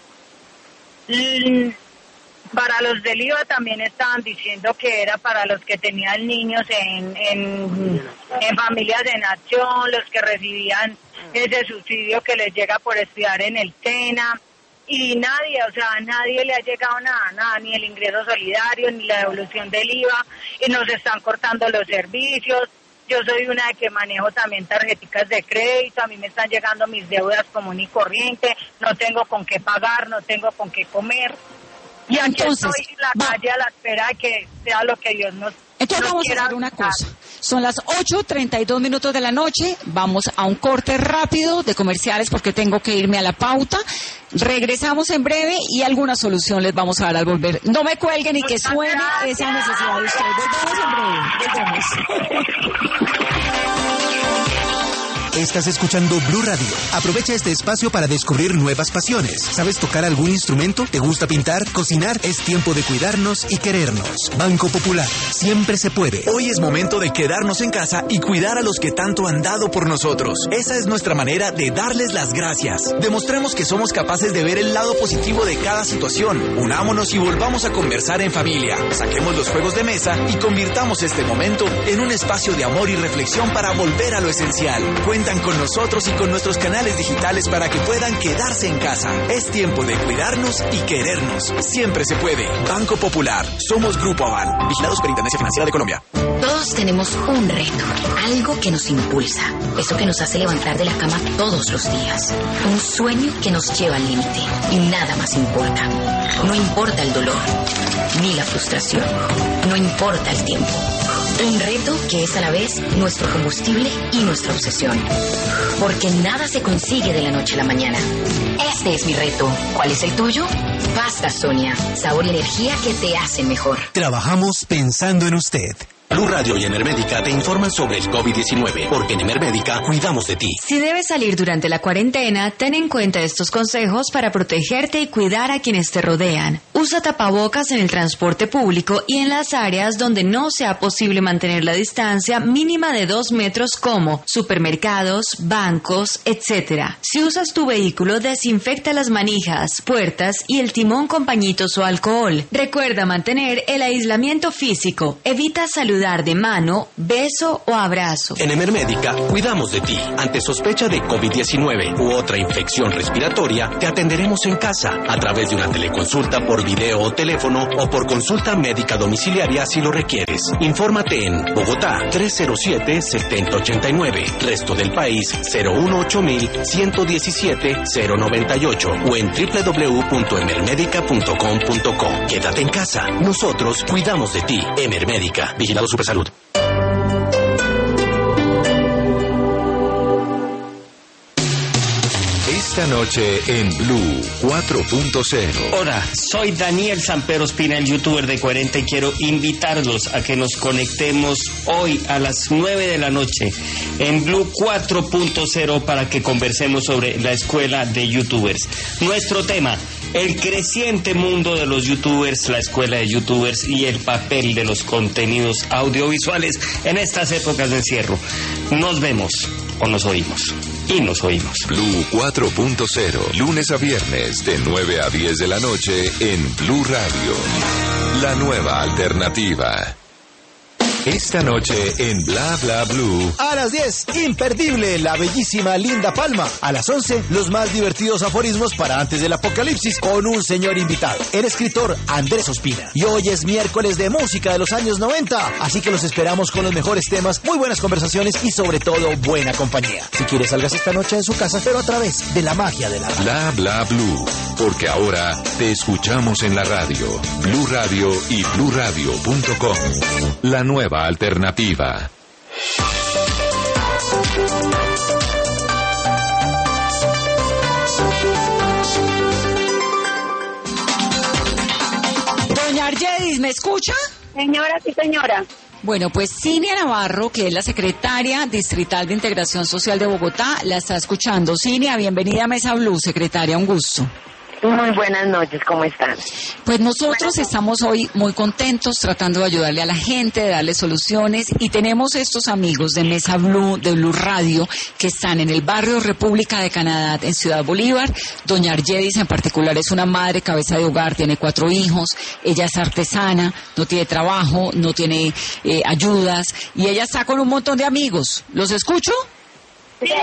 para los del IVA también estaban diciendo que era para los que tenían niños en familias en acción, los que recibían ese subsidio que les llega por estudiar en el SENA. Y nadie le ha llegado nada, ni el ingreso solidario, ni la devolución del IVA, y nos están cortando los servicios. Yo soy una de que manejo también tarjeticas de crédito, a mí me están llegando mis deudas común y corriente, no tengo con qué pagar, no tengo con qué comer. Y aquí entonces, estoy en la calle a la espera de que sea lo que Dios nos Entonces vamos a hacer una cosa. Son las 8:32 de la noche. Vamos a un corte rápido de comerciales porque tengo que irme a la pauta. Regresamos en breve y alguna solución les vamos a dar al volver. No me cuelguen y que suene esa necesidad de ustedes. Volvemos en breve. Estás escuchando Blue Radio. Aprovecha este espacio para descubrir nuevas pasiones. ¿Sabes tocar algún instrumento? ¿Te gusta pintar? ¿Cocinar? Es tiempo de cuidarnos y querernos. Banco Popular. Siempre se puede. Hoy es momento de quedarnos en casa y cuidar a los que tanto han dado por nosotros. Esa es nuestra manera de darles las gracias. Demostremos que somos capaces de ver el lado positivo de cada situación. Unámonos y volvamos a conversar en familia. Saquemos los juegos de mesa y convirtamos este momento en un espacio de amor y reflexión para volver a lo esencial. Cuentan con nosotros y con nuestros canales digitales para que puedan quedarse en casa. Es tiempo de cuidarnos y querernos. Siempre se puede. Banco Popular. Somos Grupo Aval. Vigilado Superintendencia Financiera de Colombia. Todos tenemos un reto, algo que nos impulsa, eso que nos hace levantar de la cama todos los días, un sueño que nos lleva al límite y nada más importa. No importa el dolor, ni la frustración, no importa el tiempo. Un reto que es a la vez nuestro combustible y nuestra obsesión. Porque nada se consigue de la noche a la mañana. Este es mi reto. ¿Cuál es el tuyo? Pasta Sonia. Sabor y energía que te hacen mejor. Trabajamos pensando en usted. Blue Radio y Emermédica te informan sobre el COVID-19, porque en Emermédica cuidamos de ti. Si debes salir durante la cuarentena, ten en cuenta estos consejos para protegerte y cuidar a quienes te rodean. Usa tapabocas en el transporte público y en las áreas donde no sea posible mantener la distancia mínima de 2 metros como supermercados, bancos, etc. Si usas tu vehículo, desinfecta las manijas, puertas y el timón con pañitos o alcohol. Recuerda mantener el aislamiento físico. Evita saludar de mano, beso o abrazo. En Emermédica cuidamos de ti. Ante sospecha de COVID-19 u otra infección respiratoria, te atenderemos en casa a través de una teleconsulta por video o teléfono o por consulta médica domiciliaria si lo requieres. Infórmate en Bogotá 307-7089, resto del país 018-117-098 o en www.emermedica.com.co. Quédate en casa. Nosotros cuidamos de ti. Emermédica. Vigilado Supersalud. Esta noche en Blue 4.0. Hola, soy Daniel Sampero Espina, el youtuber de Coherente, y quiero invitarlos a que nos conectemos hoy a las 9 de la noche en Blue 4.0 para que conversemos sobre la escuela de youtubers. Nuestro tema: el creciente mundo de los youtubers, la escuela de youtubers y el papel de los contenidos audiovisuales en estas épocas de encierro. Nos vemos o nos oímos. y nos oímos. Blue 4.0, lunes a viernes de 9 a 10 de la noche en Blue Radio. La nueva alternativa. Esta noche en Bla Bla Blue. A las 10, imperdible, la bellísima Linda Palma. A las 11, los más divertidos aforismos para antes del apocalipsis con un señor invitado, el escritor Andrés Ospina. Y hoy es miércoles de música de los años 90, así que los esperamos con los mejores temas, muy buenas conversaciones y sobre todo buena compañía. Si quieres, salgas esta noche de su casa, pero a través de la magia de la radio. Bla Bla Blue, porque ahora te escuchamos en la radio. Blue Radio y bluradio.com. La nueva alternativa. Doña Argedis, ¿me escucha? Señora, sí, señora. Bueno, pues Cinia Navarro, que es la secretaria distrital de Integración Social de Bogotá, la está escuchando. Cinia, bienvenida a Mesa Blue, secretaria, un gusto. Muy buenas noches, ¿cómo están? Pues nosotros estamos hoy muy contentos tratando de ayudarle a la gente, de darle soluciones, y tenemos estos amigos de Mesa Blue, de Blue Radio, que están en el barrio República de Canadá, en Ciudad Bolívar. Doña Argedis en particular es una madre cabeza de hogar, tiene 4 hijos, ella es artesana, no tiene trabajo, no tiene ayudas, y ella está con un montón de amigos. ¿Los escucho? ¡Sí!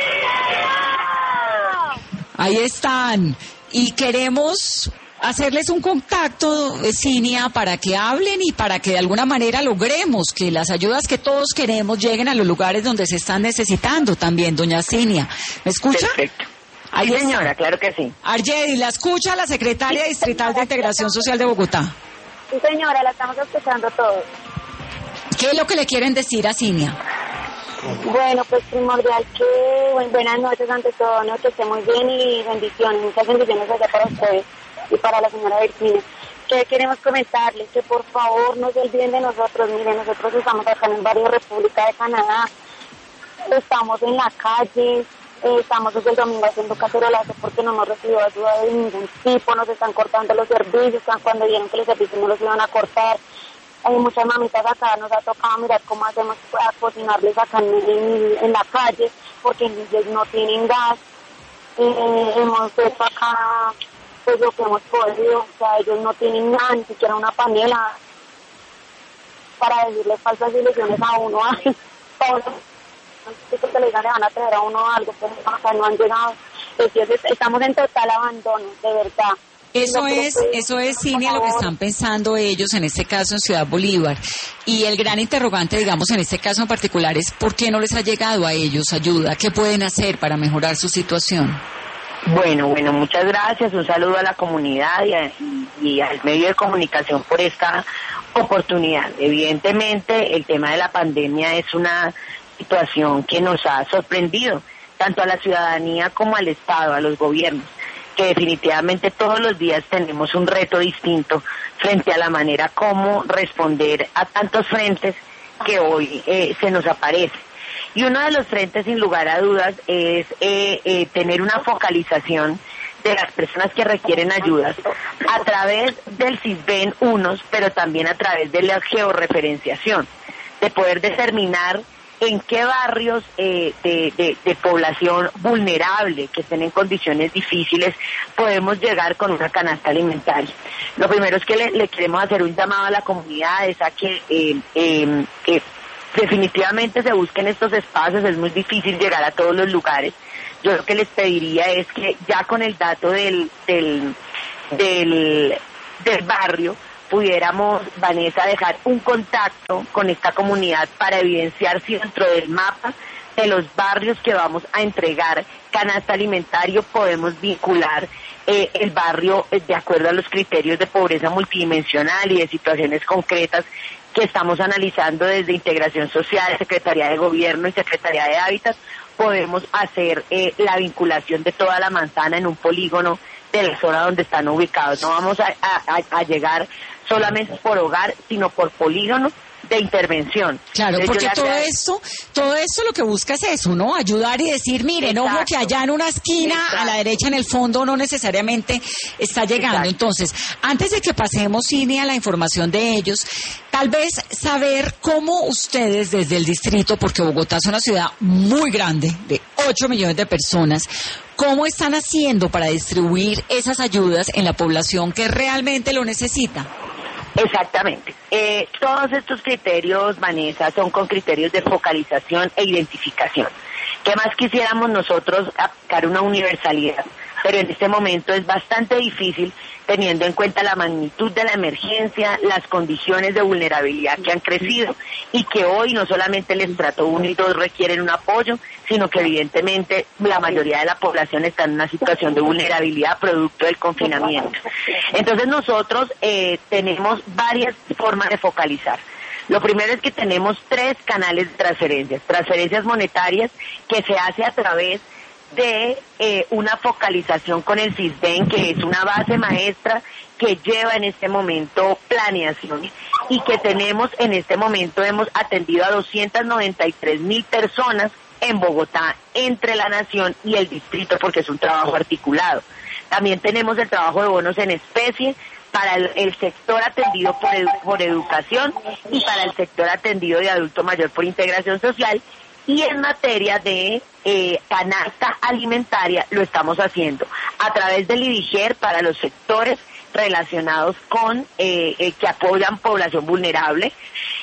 Ahí están. Y queremos hacerles un contacto, Cinia, para que hablen y para que de alguna manera logremos que las ayudas que todos queremos lleguen a los lugares donde se están necesitando también, doña Cinia. ¿Me escucha? Perfecto. Ahí sí, está. Señora, claro que sí. Argedis, ¿la escucha la secretaria distrital de Integración Social de Bogotá? Sí, señora, la estamos escuchando todos. ¿Qué es lo que le quieren decir a Cinia? Bueno, pues primordial que buenas noches ante todo, ¿no? Que esté muy bien y bendiciones, muchas bendiciones allá para ustedes y para la señora Virginia. Que queremos comentarles que por favor no se olviden de nosotros. Miren, nosotros estamos acá en el barrio República de Canadá, estamos en la calle, estamos desde el domingo haciendo cacerolazo porque no hemos recibido ayuda de ningún tipo, nos están cortando los servicios, cuando vieron que los servicios no los iban a cortar. Hay muchas mamitas acá, nos ha tocado mirar cómo hacemos para cocinarles acá en la calle, porque ellos no tienen gas. Hemos hecho acá pues lo que hemos podido, o sea, ellos no tienen nada, ni siquiera una panela para decirles falsas ilusiones a uno. Porque le van a traer a uno algo, pero acá no han llegado. Entonces, estamos en total abandono, de verdad. Eso es, Cinia, lo que están pensando ellos, en este caso en Ciudad Bolívar. Y el gran interrogante, digamos, en este caso en particular es ¿por qué no les ha llegado a ellos ayuda? ¿Qué pueden hacer para mejorar su situación? Bueno, muchas gracias. Un saludo a la comunidad y al medio de comunicación por esta oportunidad. Evidentemente, el tema de la pandemia es una situación que nos ha sorprendido, tanto a la ciudadanía como al Estado, a los gobiernos, que definitivamente todos los días tenemos un reto distinto frente a la manera como responder a tantos frentes que hoy se nos aparecen. Y uno de los frentes, sin lugar a dudas, es tener una focalización de las personas que requieren ayudas a través del CISBEN unos, pero también a través de la georreferenciación, de poder determinar en qué barrios de población vulnerable, que estén en condiciones difíciles, podemos llegar con una canasta alimentaria. Lo primero es que le queremos hacer un llamado a la comunidad, es a que definitivamente se busquen estos espacios. Es muy difícil llegar a todos los lugares. Yo lo que les pediría es que ya con el dato del barrio, pudiéramos, Vanessa, dejar un contacto con esta comunidad para evidenciar si dentro del mapa de los barrios que vamos a entregar canasta alimentario podemos vincular el barrio de acuerdo a los criterios de pobreza multidimensional y de situaciones concretas que estamos analizando desde Integración Social, Secretaría de Gobierno y Secretaría de Hábitat. Podemos hacer la vinculación de toda la manzana en un polígono de la zona donde están ubicados. No vamos a llegar solamente por hogar, sino por polígono, de intervención. Claro, entonces, porque todo esto lo que busca es eso, ¿no? Ayudar y decir, miren, ojo que allá en una esquina, a la derecha, en el fondo, no necesariamente está llegando. Entonces, antes de que pasemos, Cini, a la información de ellos, tal vez saber cómo ustedes desde el distrito, porque Bogotá es una ciudad muy grande, de 8 millones de personas, ¿cómo están haciendo para distribuir esas ayudas en la población que realmente lo necesita? Exactamente. Todos estos criterios, Vanessa, son con criterios de focalización e identificación. ¿Qué más quisiéramos nosotros aplicar una universalidad? Pero en este momento es bastante difícil teniendo en cuenta la magnitud de la emergencia, las condiciones de vulnerabilidad que han crecido y que hoy no solamente el estrato 1 y 2 requieren un apoyo, sino que evidentemente la mayoría de la población está en una situación de vulnerabilidad producto del confinamiento. Entonces nosotros tenemos varias formas de focalizar. Lo primero es que tenemos 3 canales de transferencias monetarias que se hace a través de una focalización con el CISBEN, que es una base maestra que lleva en este momento planeación y que tenemos en este momento, hemos atendido a 293,000 personas en Bogotá, entre la nación y el distrito, porque es un trabajo articulado. También tenemos el trabajo de bonos en especie para el sector atendido por educación y para el sector atendido de adulto mayor por integración social. Y en materia de canasta alimentaria lo estamos haciendo a través del IDIGER para los sectores relacionados con que apoyan población vulnerable,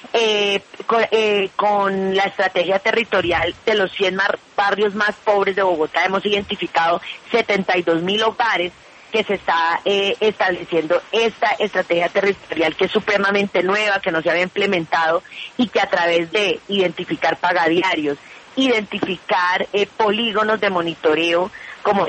con la estrategia territorial de los 100 barrios más pobres de Bogotá. Hemos identificado 72,000 hogares que se está estableciendo esta estrategia territorial, que es supremamente nueva, que no se había implementado y que a través de identificar pagadiarios, identificar polígonos de monitoreo como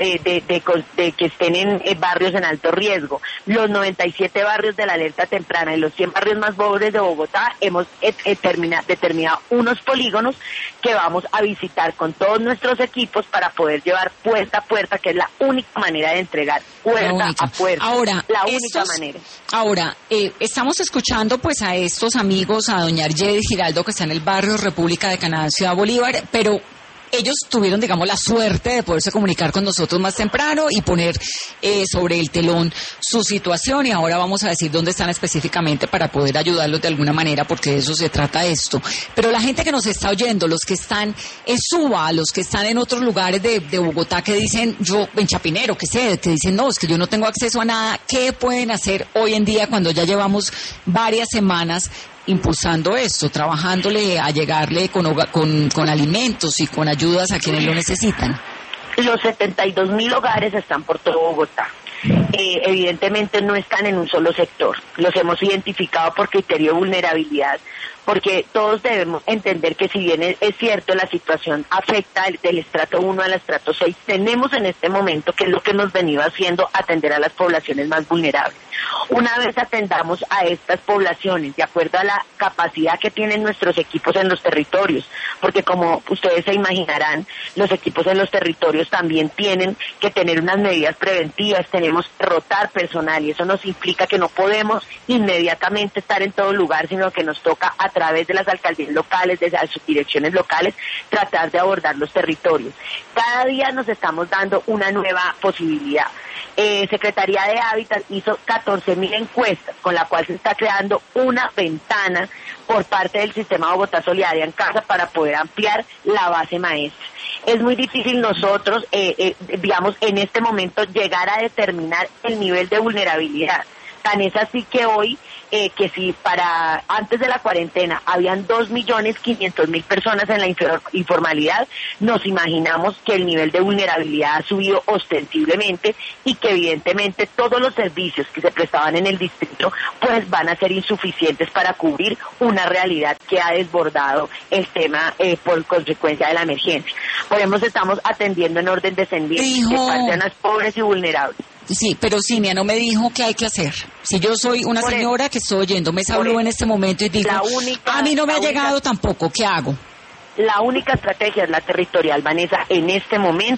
de que estén en barrios en alto riesgo, los 97 barrios de la alerta temprana y los 100 barrios más pobres de Bogotá, hemos determinado unos polígonos que vamos a visitar con todos nuestros equipos para poder llevar puerta a puerta, que es la única manera de entregar puerta a puerta. Ahora, la única manera. Ahora, estamos escuchando pues a estos amigos, a doña Argedi Giraldo, que está en el barrio República de Canadá, Ciudad Bolívar, pero ellos tuvieron, digamos, la suerte de poderse comunicar con nosotros más temprano y poner sobre el telón su situación, y ahora vamos a decir dónde están específicamente para poder ayudarlos de alguna manera, porque de eso se trata esto. Pero la gente que nos está oyendo, los que están en Suba, los que están en otros lugares de Bogotá, que dicen, yo en Chapinero, que dicen, no, es que yo no tengo acceso a nada, ¿qué pueden hacer hoy en día cuando ya llevamos varias semanas impulsando esto, trabajándole a llegarle con alimentos y con ayudas a quienes lo necesitan? Los 72,000 hogares están por todo Bogotá. Evidentemente no están en un solo sector. Los hemos identificado por criterio de vulnerabilidad, porque todos debemos entender que si bien es cierto la situación afecta del estrato 1 al estrato 6, tenemos en este momento, que es lo que hemos venido haciendo, atender a las poblaciones más vulnerables. Una vez atendamos a estas poblaciones, de acuerdo a la capacidad que tienen nuestros equipos en los territorios, porque como ustedes se imaginarán, los equipos en los territorios también tienen que tener unas medidas preventivas, tenemos que rotar personal, y eso nos implica que no podemos inmediatamente estar en todo lugar, sino que nos toca a través de las alcaldías locales, de las subdirecciones locales, tratar de abordar los territorios. Cada día nos estamos dando una nueva posibilidad. Secretaría de Hábitat hizo 14,000 encuestas, con la cual se está creando una ventana por parte del sistema Bogotá Solidaria en Casa para poder ampliar la base maestra. Es muy difícil nosotros, digamos, en este momento llegar a determinar el nivel de vulnerabilidad. Tan es así que hoy, que si para antes de la cuarentena habían 2,500,000 personas en la informalidad, nos imaginamos que el nivel de vulnerabilidad ha subido ostensiblemente y que evidentemente todos los servicios que se prestaban en el distrito pues van a ser insuficientes para cubrir una realidad que ha desbordado el tema por consecuencia de la emergencia. Por eso estamos atendiendo en orden descendiente de personas pobres y vulnerables. Sí, pero Cinia no me dijo qué hay que hacer. Si yo soy una señora que estoy oyendo, me habló en este momento y digo, a mí no me ha llegado tampoco, ¿qué hago? La única estrategia es la territorial, Vanessa, en este momento,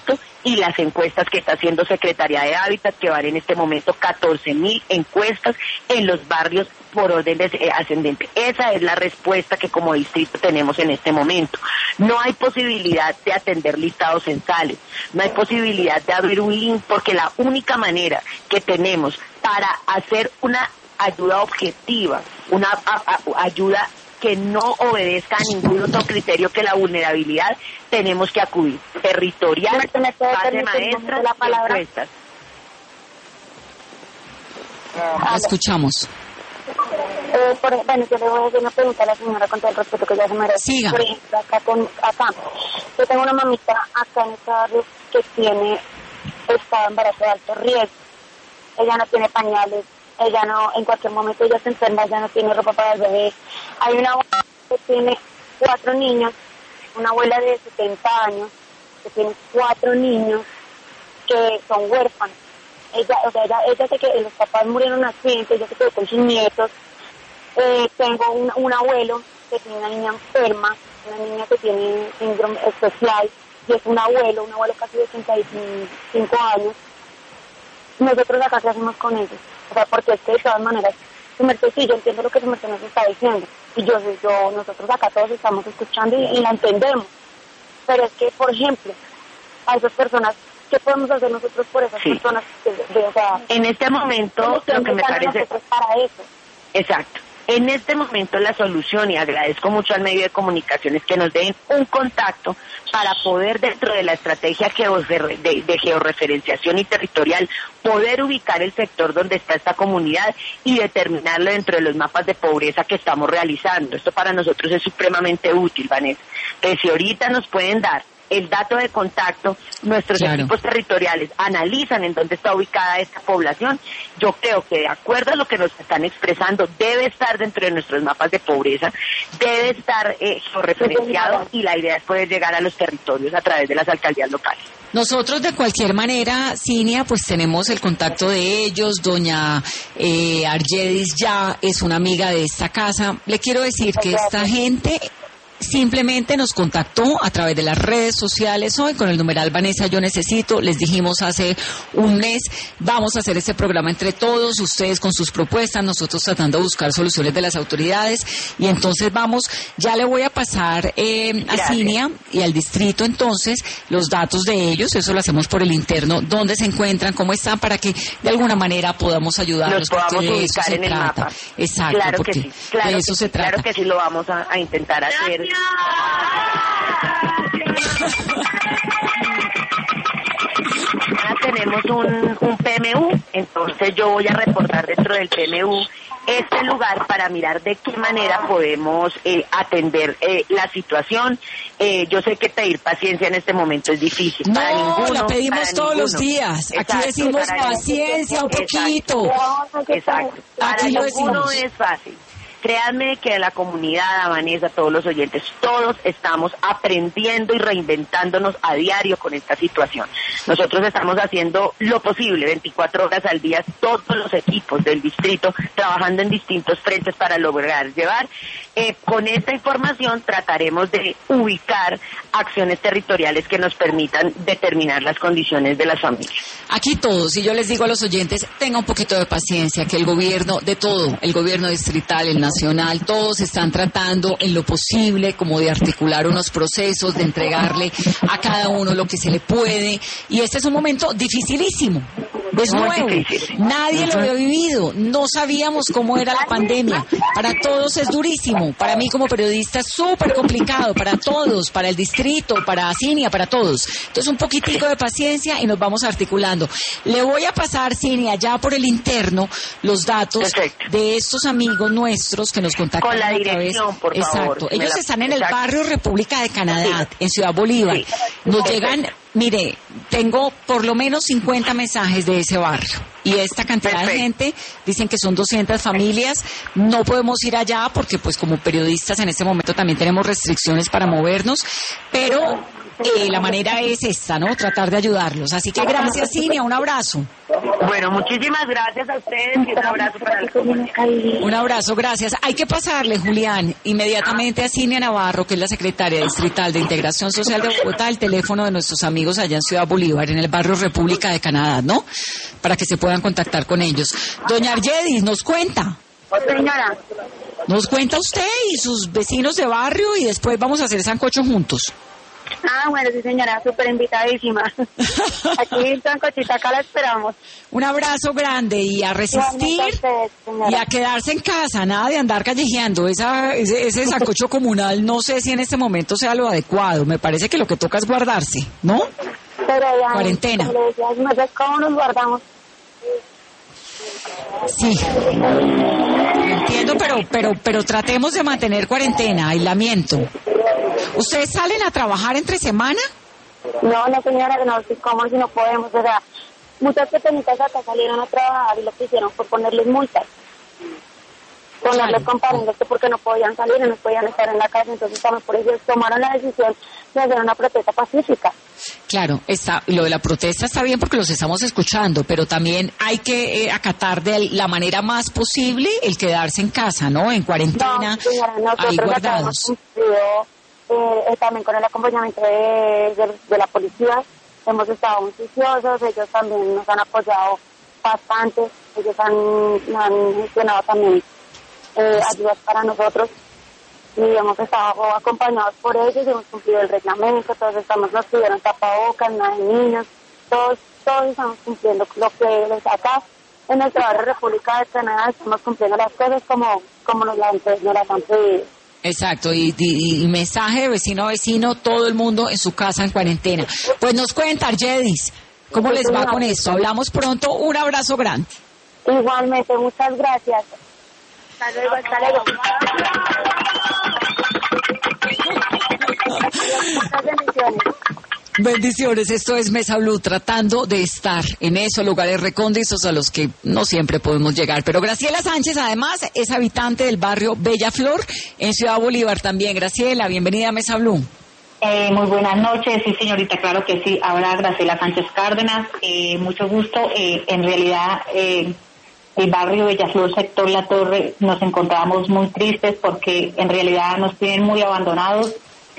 y las encuestas que está haciendo Secretaría de Hábitat, que van en este momento 14.000 encuestas en los barrios por orden ascendente. Esa es la respuesta que como distrito tenemos en este momento. No hay posibilidad de atender listados censales, no hay posibilidad de abrir un link, porque la única manera que tenemos para hacer una ayuda objetiva, una ayuda que no obedezca a ningún otro criterio que la vulnerabilidad, tenemos que acudir territorial, base maestra, encuestas. La escuchamos. Bueno, yo le voy a hacer una pregunta a la señora con todo el respeto que ya se merece. Siga. Por ejemplo, acá, yo tengo una mamita acá en este barrio que está en embarazo de alto riesgo. Ella no tiene pañales, ella no, en cualquier momento ella se enferma, ella no tiene ropa para el bebé. Hay una abuela que tiene 4 niños, una abuela de 70 años que tiene 4 niños que son huérfanos. Ella sé que los papás murieron en un accidente, ella se quedó con sus nietos. Tengo un abuelo que tiene una niña enferma, una niña que tiene síndrome especial, y es un abuelo casi de 85 años. Nosotros acá, ¿qué hacemos con ellos? O sea, porque es que de todas maneras, su merced, sí, yo entiendo lo que su merced nos está diciendo, y nosotros acá todos estamos escuchando y la entendemos, pero es que, por ejemplo, a esas personas, ¿qué podemos hacer nosotros por esas personas? O sea, en este momento, lo que me parece... para eso. Exacto. En este momento la solución, y agradezco mucho al medio de comunicación, es que nos den un contacto para poder, dentro de la estrategia de georreferenciación y territorial, poder ubicar el sector donde está esta comunidad y determinarlo dentro de los mapas de pobreza que estamos realizando. Esto para nosotros es supremamente útil, Vanessa. Entonces, si ahorita nos pueden dar el dato de contacto, nuestros equipos territoriales analizan en dónde está ubicada esta población, yo creo que de acuerdo a lo que nos están expresando, debe estar dentro de nuestros mapas de pobreza, debe estar referenciado, y la idea es poder llegar a los territorios a través de las alcaldías locales. Nosotros de cualquier manera, Cinia, pues tenemos el contacto de ellos. Doña Argedis ya es una amiga de esta casa. Le quiero decir que esta gente simplemente nos contactó a través de las redes sociales hoy con el numeral Vanessa Yo Necesito. Les dijimos hace un mes, vamos a hacer este programa entre todos, ustedes con sus propuestas, nosotros tratando de buscar soluciones de las autoridades, y entonces ya le voy a pasar a Cinia y al distrito entonces los datos de ellos, eso lo hacemos por el interno, dónde se encuentran, cómo están, para que de alguna manera podamos ayudarlos. Los podamos ubicar en el mapa. Exacto, claro porque que sí, claro de eso se trata. Claro que sí, lo vamos a intentar hacer. Ahora tenemos un PMU, entonces yo voy a reportar dentro del PMU este lugar para mirar de qué manera podemos atender la situación. Yo sé que pedir paciencia en este momento es difícil. No, para ninguno, la pedimos todos los días. Exacto, aquí decimos paciencia un poquito. Exacto. Para ninguno es fácil. Créanme que la comunidad, Vanessa, todos los oyentes, todos estamos aprendiendo y reinventándonos a diario con esta situación. Nosotros estamos haciendo lo posible, 24 horas al día, todos los equipos del distrito, trabajando en distintos frentes para lograr llevar. Con esta información trataremos de ubicar acciones territoriales que nos permitan determinar las condiciones de las familias. Aquí todos, y yo les digo a los oyentes, tengan un poquito de paciencia, que el gobierno de todo, el gobierno distrital, el nacional, todos están tratando en lo posible como de articular unos procesos, de entregarle a cada uno lo que se le puede, y este es un momento dificilísimo. Es nuevo, nadie lo había vivido, no sabíamos cómo era la pandemia, para todos es durísimo, para mí como periodista es súper complicado, para todos, para el distrito, para Cinia, para todos. Entonces un poquitico de paciencia y nos vamos articulando. Le voy a pasar, Cinia, ya por el interno, los datos de estos amigos nuestros que nos contactan. Con la dirección, por favor. Exacto, ellos están en el barrio República de Canadá, en Ciudad Bolívar. Nos llegan... Mire, tengo por lo menos 50 mensajes de ese barrio y esta cantidad de gente, dicen que son 200 familias, no podemos ir allá porque pues como periodistas en este momento también tenemos restricciones para movernos, pero la manera es esta, ¿no? Tratar de ayudarlos. Así que gracias, Cinia, un abrazo. Bueno, muchísimas gracias a ustedes y un abrazo para la comunidad. Un abrazo, gracias. Hay que pasarle, Julián, inmediatamente a Cinia Navarro, que es la secretaria distrital de Integración Social de Bogotá, el teléfono de nuestros amigos allá en Ciudad Bolívar, en el barrio República de Canadá, ¿no? Para que se puedan contactar con ellos. Doña Argedis, nos cuenta. Señora. Nos cuenta usted y sus vecinos de barrio y después vamos a hacer sancocho juntos. Ah, bueno, sí, señora, súper invitadísima. Aquí en Sancochita, acá la esperamos. Un abrazo grande y a resistir y a quedarse en casa, nada de andar callejeando. Ese sancocho comunal, no sé si en este momento sea lo adecuado. Me parece que lo que toca es guardarse, ¿no? Pero ya, cuarentena. ¿Cómo nos guardamos? Sí, entiendo, pero tratemos de mantener cuarentena, aislamiento. ¿Ustedes salen a trabajar entre semana? No, señora, no, ¿cómo si no podemos? O sea, muchas pequeñitas acá salieron a trabajar y lo que hicieron fue ponerles multas. Ponerles comparendos porque no podían salir y no podían estar en la calle, entonces también por eso tomaron la decisión de hacer una protesta pacífica. Claro, lo de la protesta está bien porque los estamos escuchando, pero también hay que acatar de la manera más posible el quedarse en casa, ¿no? En cuarentena, no, señora, ahí guardados. También con el acompañamiento de la policía hemos estado muy juiciosos, ellos también nos han apoyado bastante, ellos han gestionado también ayudas para nosotros y hemos estado acompañados por ellos, hemos cumplido el reglamento, todos nos pidieron tapabocas, nada de niños, todos estamos cumpliendo lo que les acá en nuestra barrio República de Canadá, estamos cumpliendo las cosas como nos las han pedido. Exacto, y mensaje de vecino a vecino, todo el mundo en su casa en cuarentena. Pues nos cuenta, Argedis, ¿cómo les va con esto? Hablamos pronto, un abrazo grande. Igualmente, muchas gracias. Hasta luego. Muchas bendiciones. Bendiciones, esto es Mesa Blue, tratando de estar en esos lugares recónditos a los que no siempre podemos llegar. Pero Graciela Sánchez, además, es habitante del barrio Bella Flor, en Ciudad Bolívar también. Graciela, bienvenida a Mesa Blue. Muy buenas noches, sí señorita, claro que sí. Ahora Graciela Sánchez Cárdenas, mucho gusto. En realidad, el barrio Bella Flor, sector La Torre, nos encontramos muy tristes porque en realidad nos tienen muy abandonados.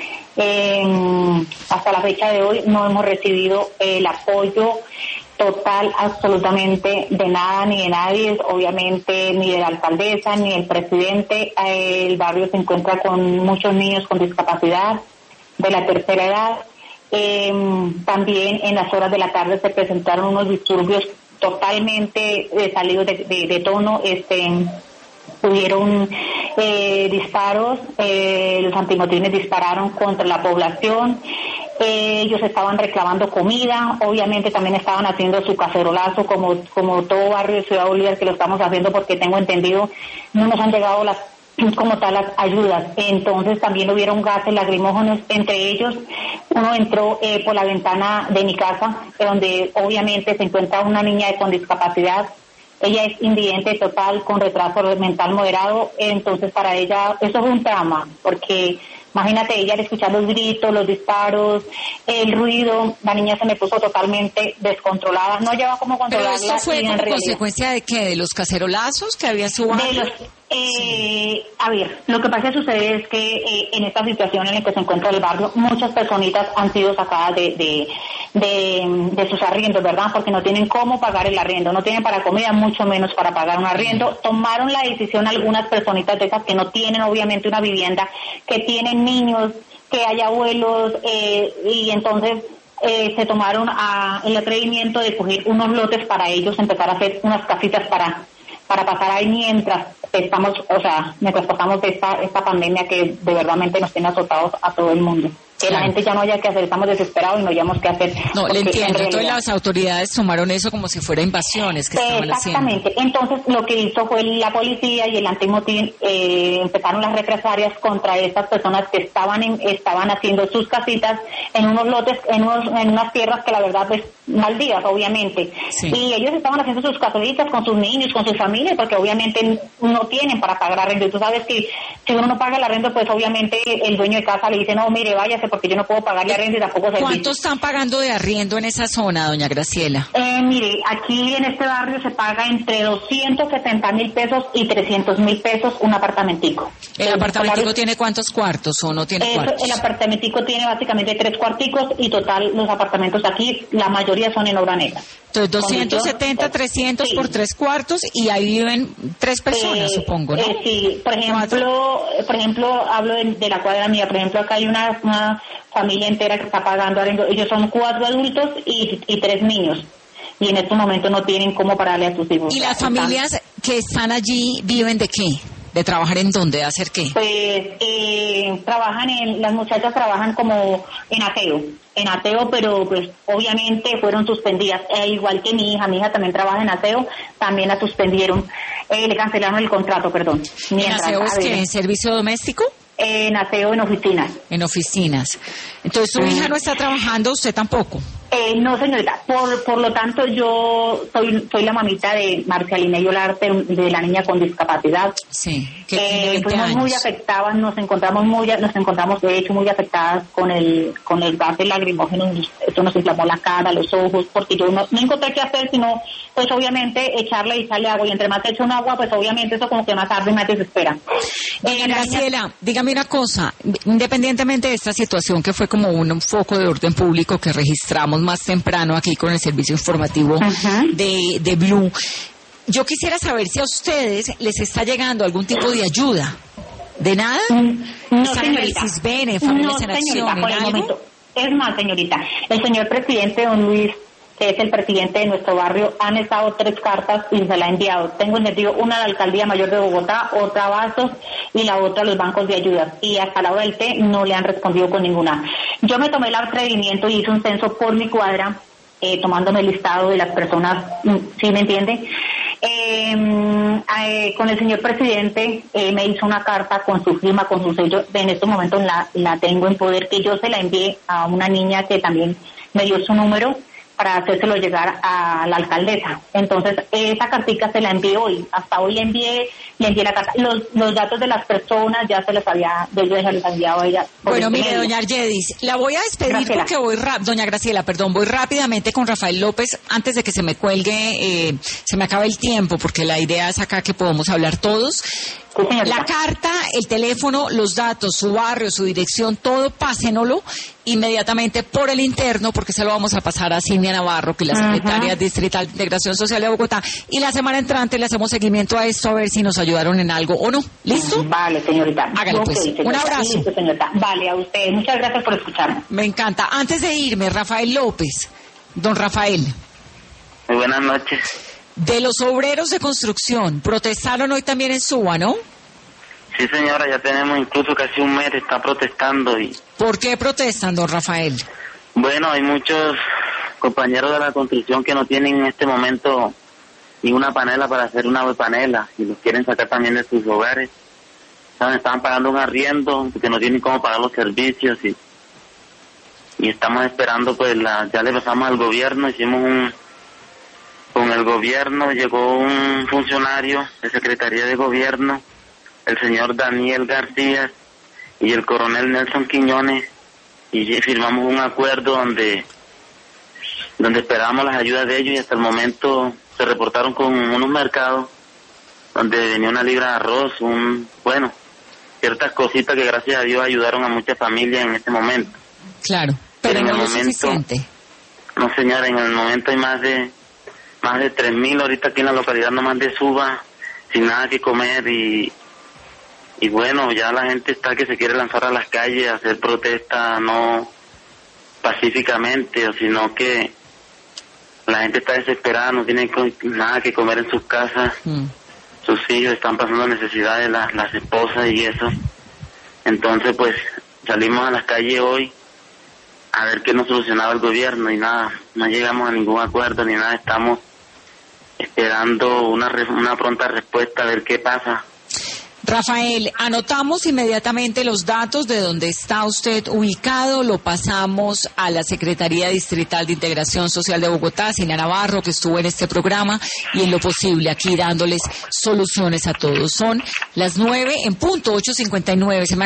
Hasta la fecha de hoy no hemos recibido el apoyo total absolutamente de nada ni de nadie, obviamente ni de la alcaldesa ni del presidente. El barrio se encuentra con muchos niños con discapacidad de la tercera edad. También en las horas de la tarde se presentaron unos disturbios totalmente salidos de tono. Hubieron disparos, los antimotines dispararon contra la población, ellos estaban reclamando comida, obviamente también estaban haciendo su cacerolazo como todo barrio de Ciudad Bolívar que lo estamos haciendo porque tengo entendido no nos han llegado las ayudas. Entonces también hubieron gases lacrimógenos, entre ellos uno entró por la ventana de mi casa, donde obviamente se encuentra una niña con discapacidad. Ella es invidente total con retraso mental moderado, entonces para ella eso es un trauma, porque imagínate ella al escuchar los gritos, los disparos, el ruido, la niña se me puso totalmente descontrolada, no lleva cómo controlarla. ¿Pero esto fue como consecuencia de qué? ¿De los cacerolazos que había su barrio? A ver, lo que pasa sucede es que en esta situación en la que se encuentra el barrio, muchas personitas han sido sacadas de sus arriendos, ¿verdad? Porque no tienen cómo pagar el arriendo, no tienen para comida, mucho menos para pagar un arriendo. Tomaron la decisión algunas personitas de esas que no tienen obviamente una vivienda, que tienen niños, que hay abuelos, y entonces se tomaron el atrevimiento de coger unos lotes para ellos, empezar a hacer unas casitas para pasar ahí mientras pasamos de esta pandemia que de verdadmente nos tiene azotados a todo el mundo. Que la gente ya no haya que hacer, estamos desesperados y no hayamos que hacer. No, le entiendo, entonces las autoridades tomaron eso como si fuera invasiones que estaban haciendo. Exactamente, entonces lo que hizo fue la policía y el antimotín, empezaron las represalias contra estas personas que estaban haciendo sus casitas en unos lotes, en unas tierras que la verdad pues maldías obviamente, sí. Y ellos estaban haciendo sus casitas con sus niños, con sus familias, porque obviamente no tienen para pagar arriendo. Tú sabes que Si uno no paga el arriendo, pues obviamente el dueño de casa le dice, no, mire, váyase porque yo no puedo pagar el arriendo y tampoco servicio. ¿Cuánto están pagando de arriendo en esa zona, doña Graciela? Mire, aquí en este barrio se paga entre 270.000 pesos y 300.000 pesos un apartamentico. ¿El apartamentico tiene cuántos cuartos o no tiene cuartos? El apartamentico tiene básicamente 3 cuarticos y total los apartamentos aquí, la mayoría son en obra negra. Entonces 270, 300 por 3 cuartos y ahí viven 3 personas, supongo, ¿no? Sí, por ejemplo, hablo de la cuadra mía, por ejemplo, acá hay una familia entera que está pagando arriendo, ellos son 4 adultos y 3 niños. Y en estos momentos no tienen cómo pagarle a sus hijos. ¿Y las familias que están allí viven de qué? ¿De trabajar en dónde? ¿De hacer qué? Pues las muchachas trabajan como en ateo, pero pues obviamente fueron suspendidas, igual que mi hija también trabaja en ateo, también la suspendieron, le cancelaron el contrato, perdón. ¿En ateo es qué? ¿En servicio doméstico? En ateo, en oficinas. En oficinas. Entonces, ¿su hija no está trabajando, usted tampoco? No, señorita. Por lo tanto, yo soy la mamita de Marcialina Yolarte, de la niña con discapacidad. Sí. Fuimos muy afectadas, nos encontramos de hecho muy afectadas con el gas de lacrimógeno. Esto nos inflamó la cara, los ojos, porque yo no encontré qué hacer, sino pues obviamente echarle agua, y entre más echo un agua, pues obviamente eso como que más tarde más desespera. Graciela, dígame una cosa, independientemente de esta situación que fue como un foco de orden público que registramos más temprano aquí con el servicio informativo de Blue, yo quisiera saber si a ustedes les está llegando algún tipo de ayuda. ¿De nada? No, señorita. Familias en Acción, por el momento. Es más, señorita, el señor presidente, don Luis, que es el presidente de nuestro barrio, han estado 3 cartas y se la ha enviado. Tengo entendido una a la Alcaldía Mayor de Bogotá, otra a Bastos y la otra a los bancos de ayuda. Y hasta la hora del té no le han respondido con ninguna. Yo me tomé el atrevimiento y hice un censo por mi cuadra, tomándome el listado de las personas, ¿sí me entiende? Con el señor presidente me hizo una carta con su firma, con su sello. En estos momentos la tengo en poder, que yo se la envié a una niña que también me dio su número para hacérselo llegar a la alcaldesa. Entonces, esa cartica se la envié hoy. Hasta hoy le envié la carta. Los datos de las personas ya se les había enviado a ella. Bueno, mire, doña Argedis, la voy a despedir porque doña Graciela, voy rápidamente con Rafael López antes de que se me cuelgue, se me acabe el tiempo, porque la idea es acá que podamos hablar todos. La carta, el teléfono, los datos, su barrio, su dirección, todo, pásenlo inmediatamente por el interno, porque se lo vamos a pasar a Silvia Navarro, que es la secretaria distrital de Integración Social de Bogotá, y la semana entrante le hacemos seguimiento a esto a ver si nos ayudaron en algo o no. ¿Listo? Vale, señorita. Hágale pues. Un abrazo. Listo, señorita. Vale, a usted. Muchas gracias por escucharme. Me encanta. Antes de irme, Rafael López. Don Rafael. Muy buenas noches. De los obreros de construcción, protestaron hoy también en Suba, ¿no? Sí, señora, ya tenemos incluso casi un mes, está protestando. ¿Por qué protestan, don Rafael? Bueno, hay muchos compañeros de la construcción que no tienen en este momento ni una panela para hacer una panela y los quieren sacar también de sus hogares. Estaban pagando un arriendo porque no tienen cómo pagar los servicios y estamos esperando, pues ya le pasamos al gobierno, con el gobierno llegó un funcionario de Secretaría de Gobierno, el señor Daniel García y el coronel Nelson Quiñones, y firmamos un acuerdo donde esperábamos las ayudas de ellos, y hasta el momento se reportaron con unos mercados donde venía una libra de arroz, ciertas cositas que gracias a Dios ayudaron a muchas familias en este momento. Claro, pero en no el es momento suficiente. No, señora, en el momento hay más de 3.000 ahorita aquí en la localidad nomás de Suba, sin nada que comer, y bueno, ya la gente está que se quiere lanzar a las calles a hacer protesta, no pacíficamente, sino que la gente está desesperada, no tiene nada que comer en sus casas, sus hijos están pasando necesidades, las esposas y eso. Entonces, pues, salimos a las calles hoy a ver qué nos solucionaba el gobierno y nada, no llegamos a ningún acuerdo ni nada, estamos esperando una pronta respuesta a ver qué pasa. Rafael, anotamos inmediatamente los datos de donde está usted ubicado, lo pasamos a la Secretaría Distrital de Integración Social de Bogotá, Sina Navarro, que estuvo en este programa, y en lo posible aquí dándoles soluciones a todos. Son las 9:08:59.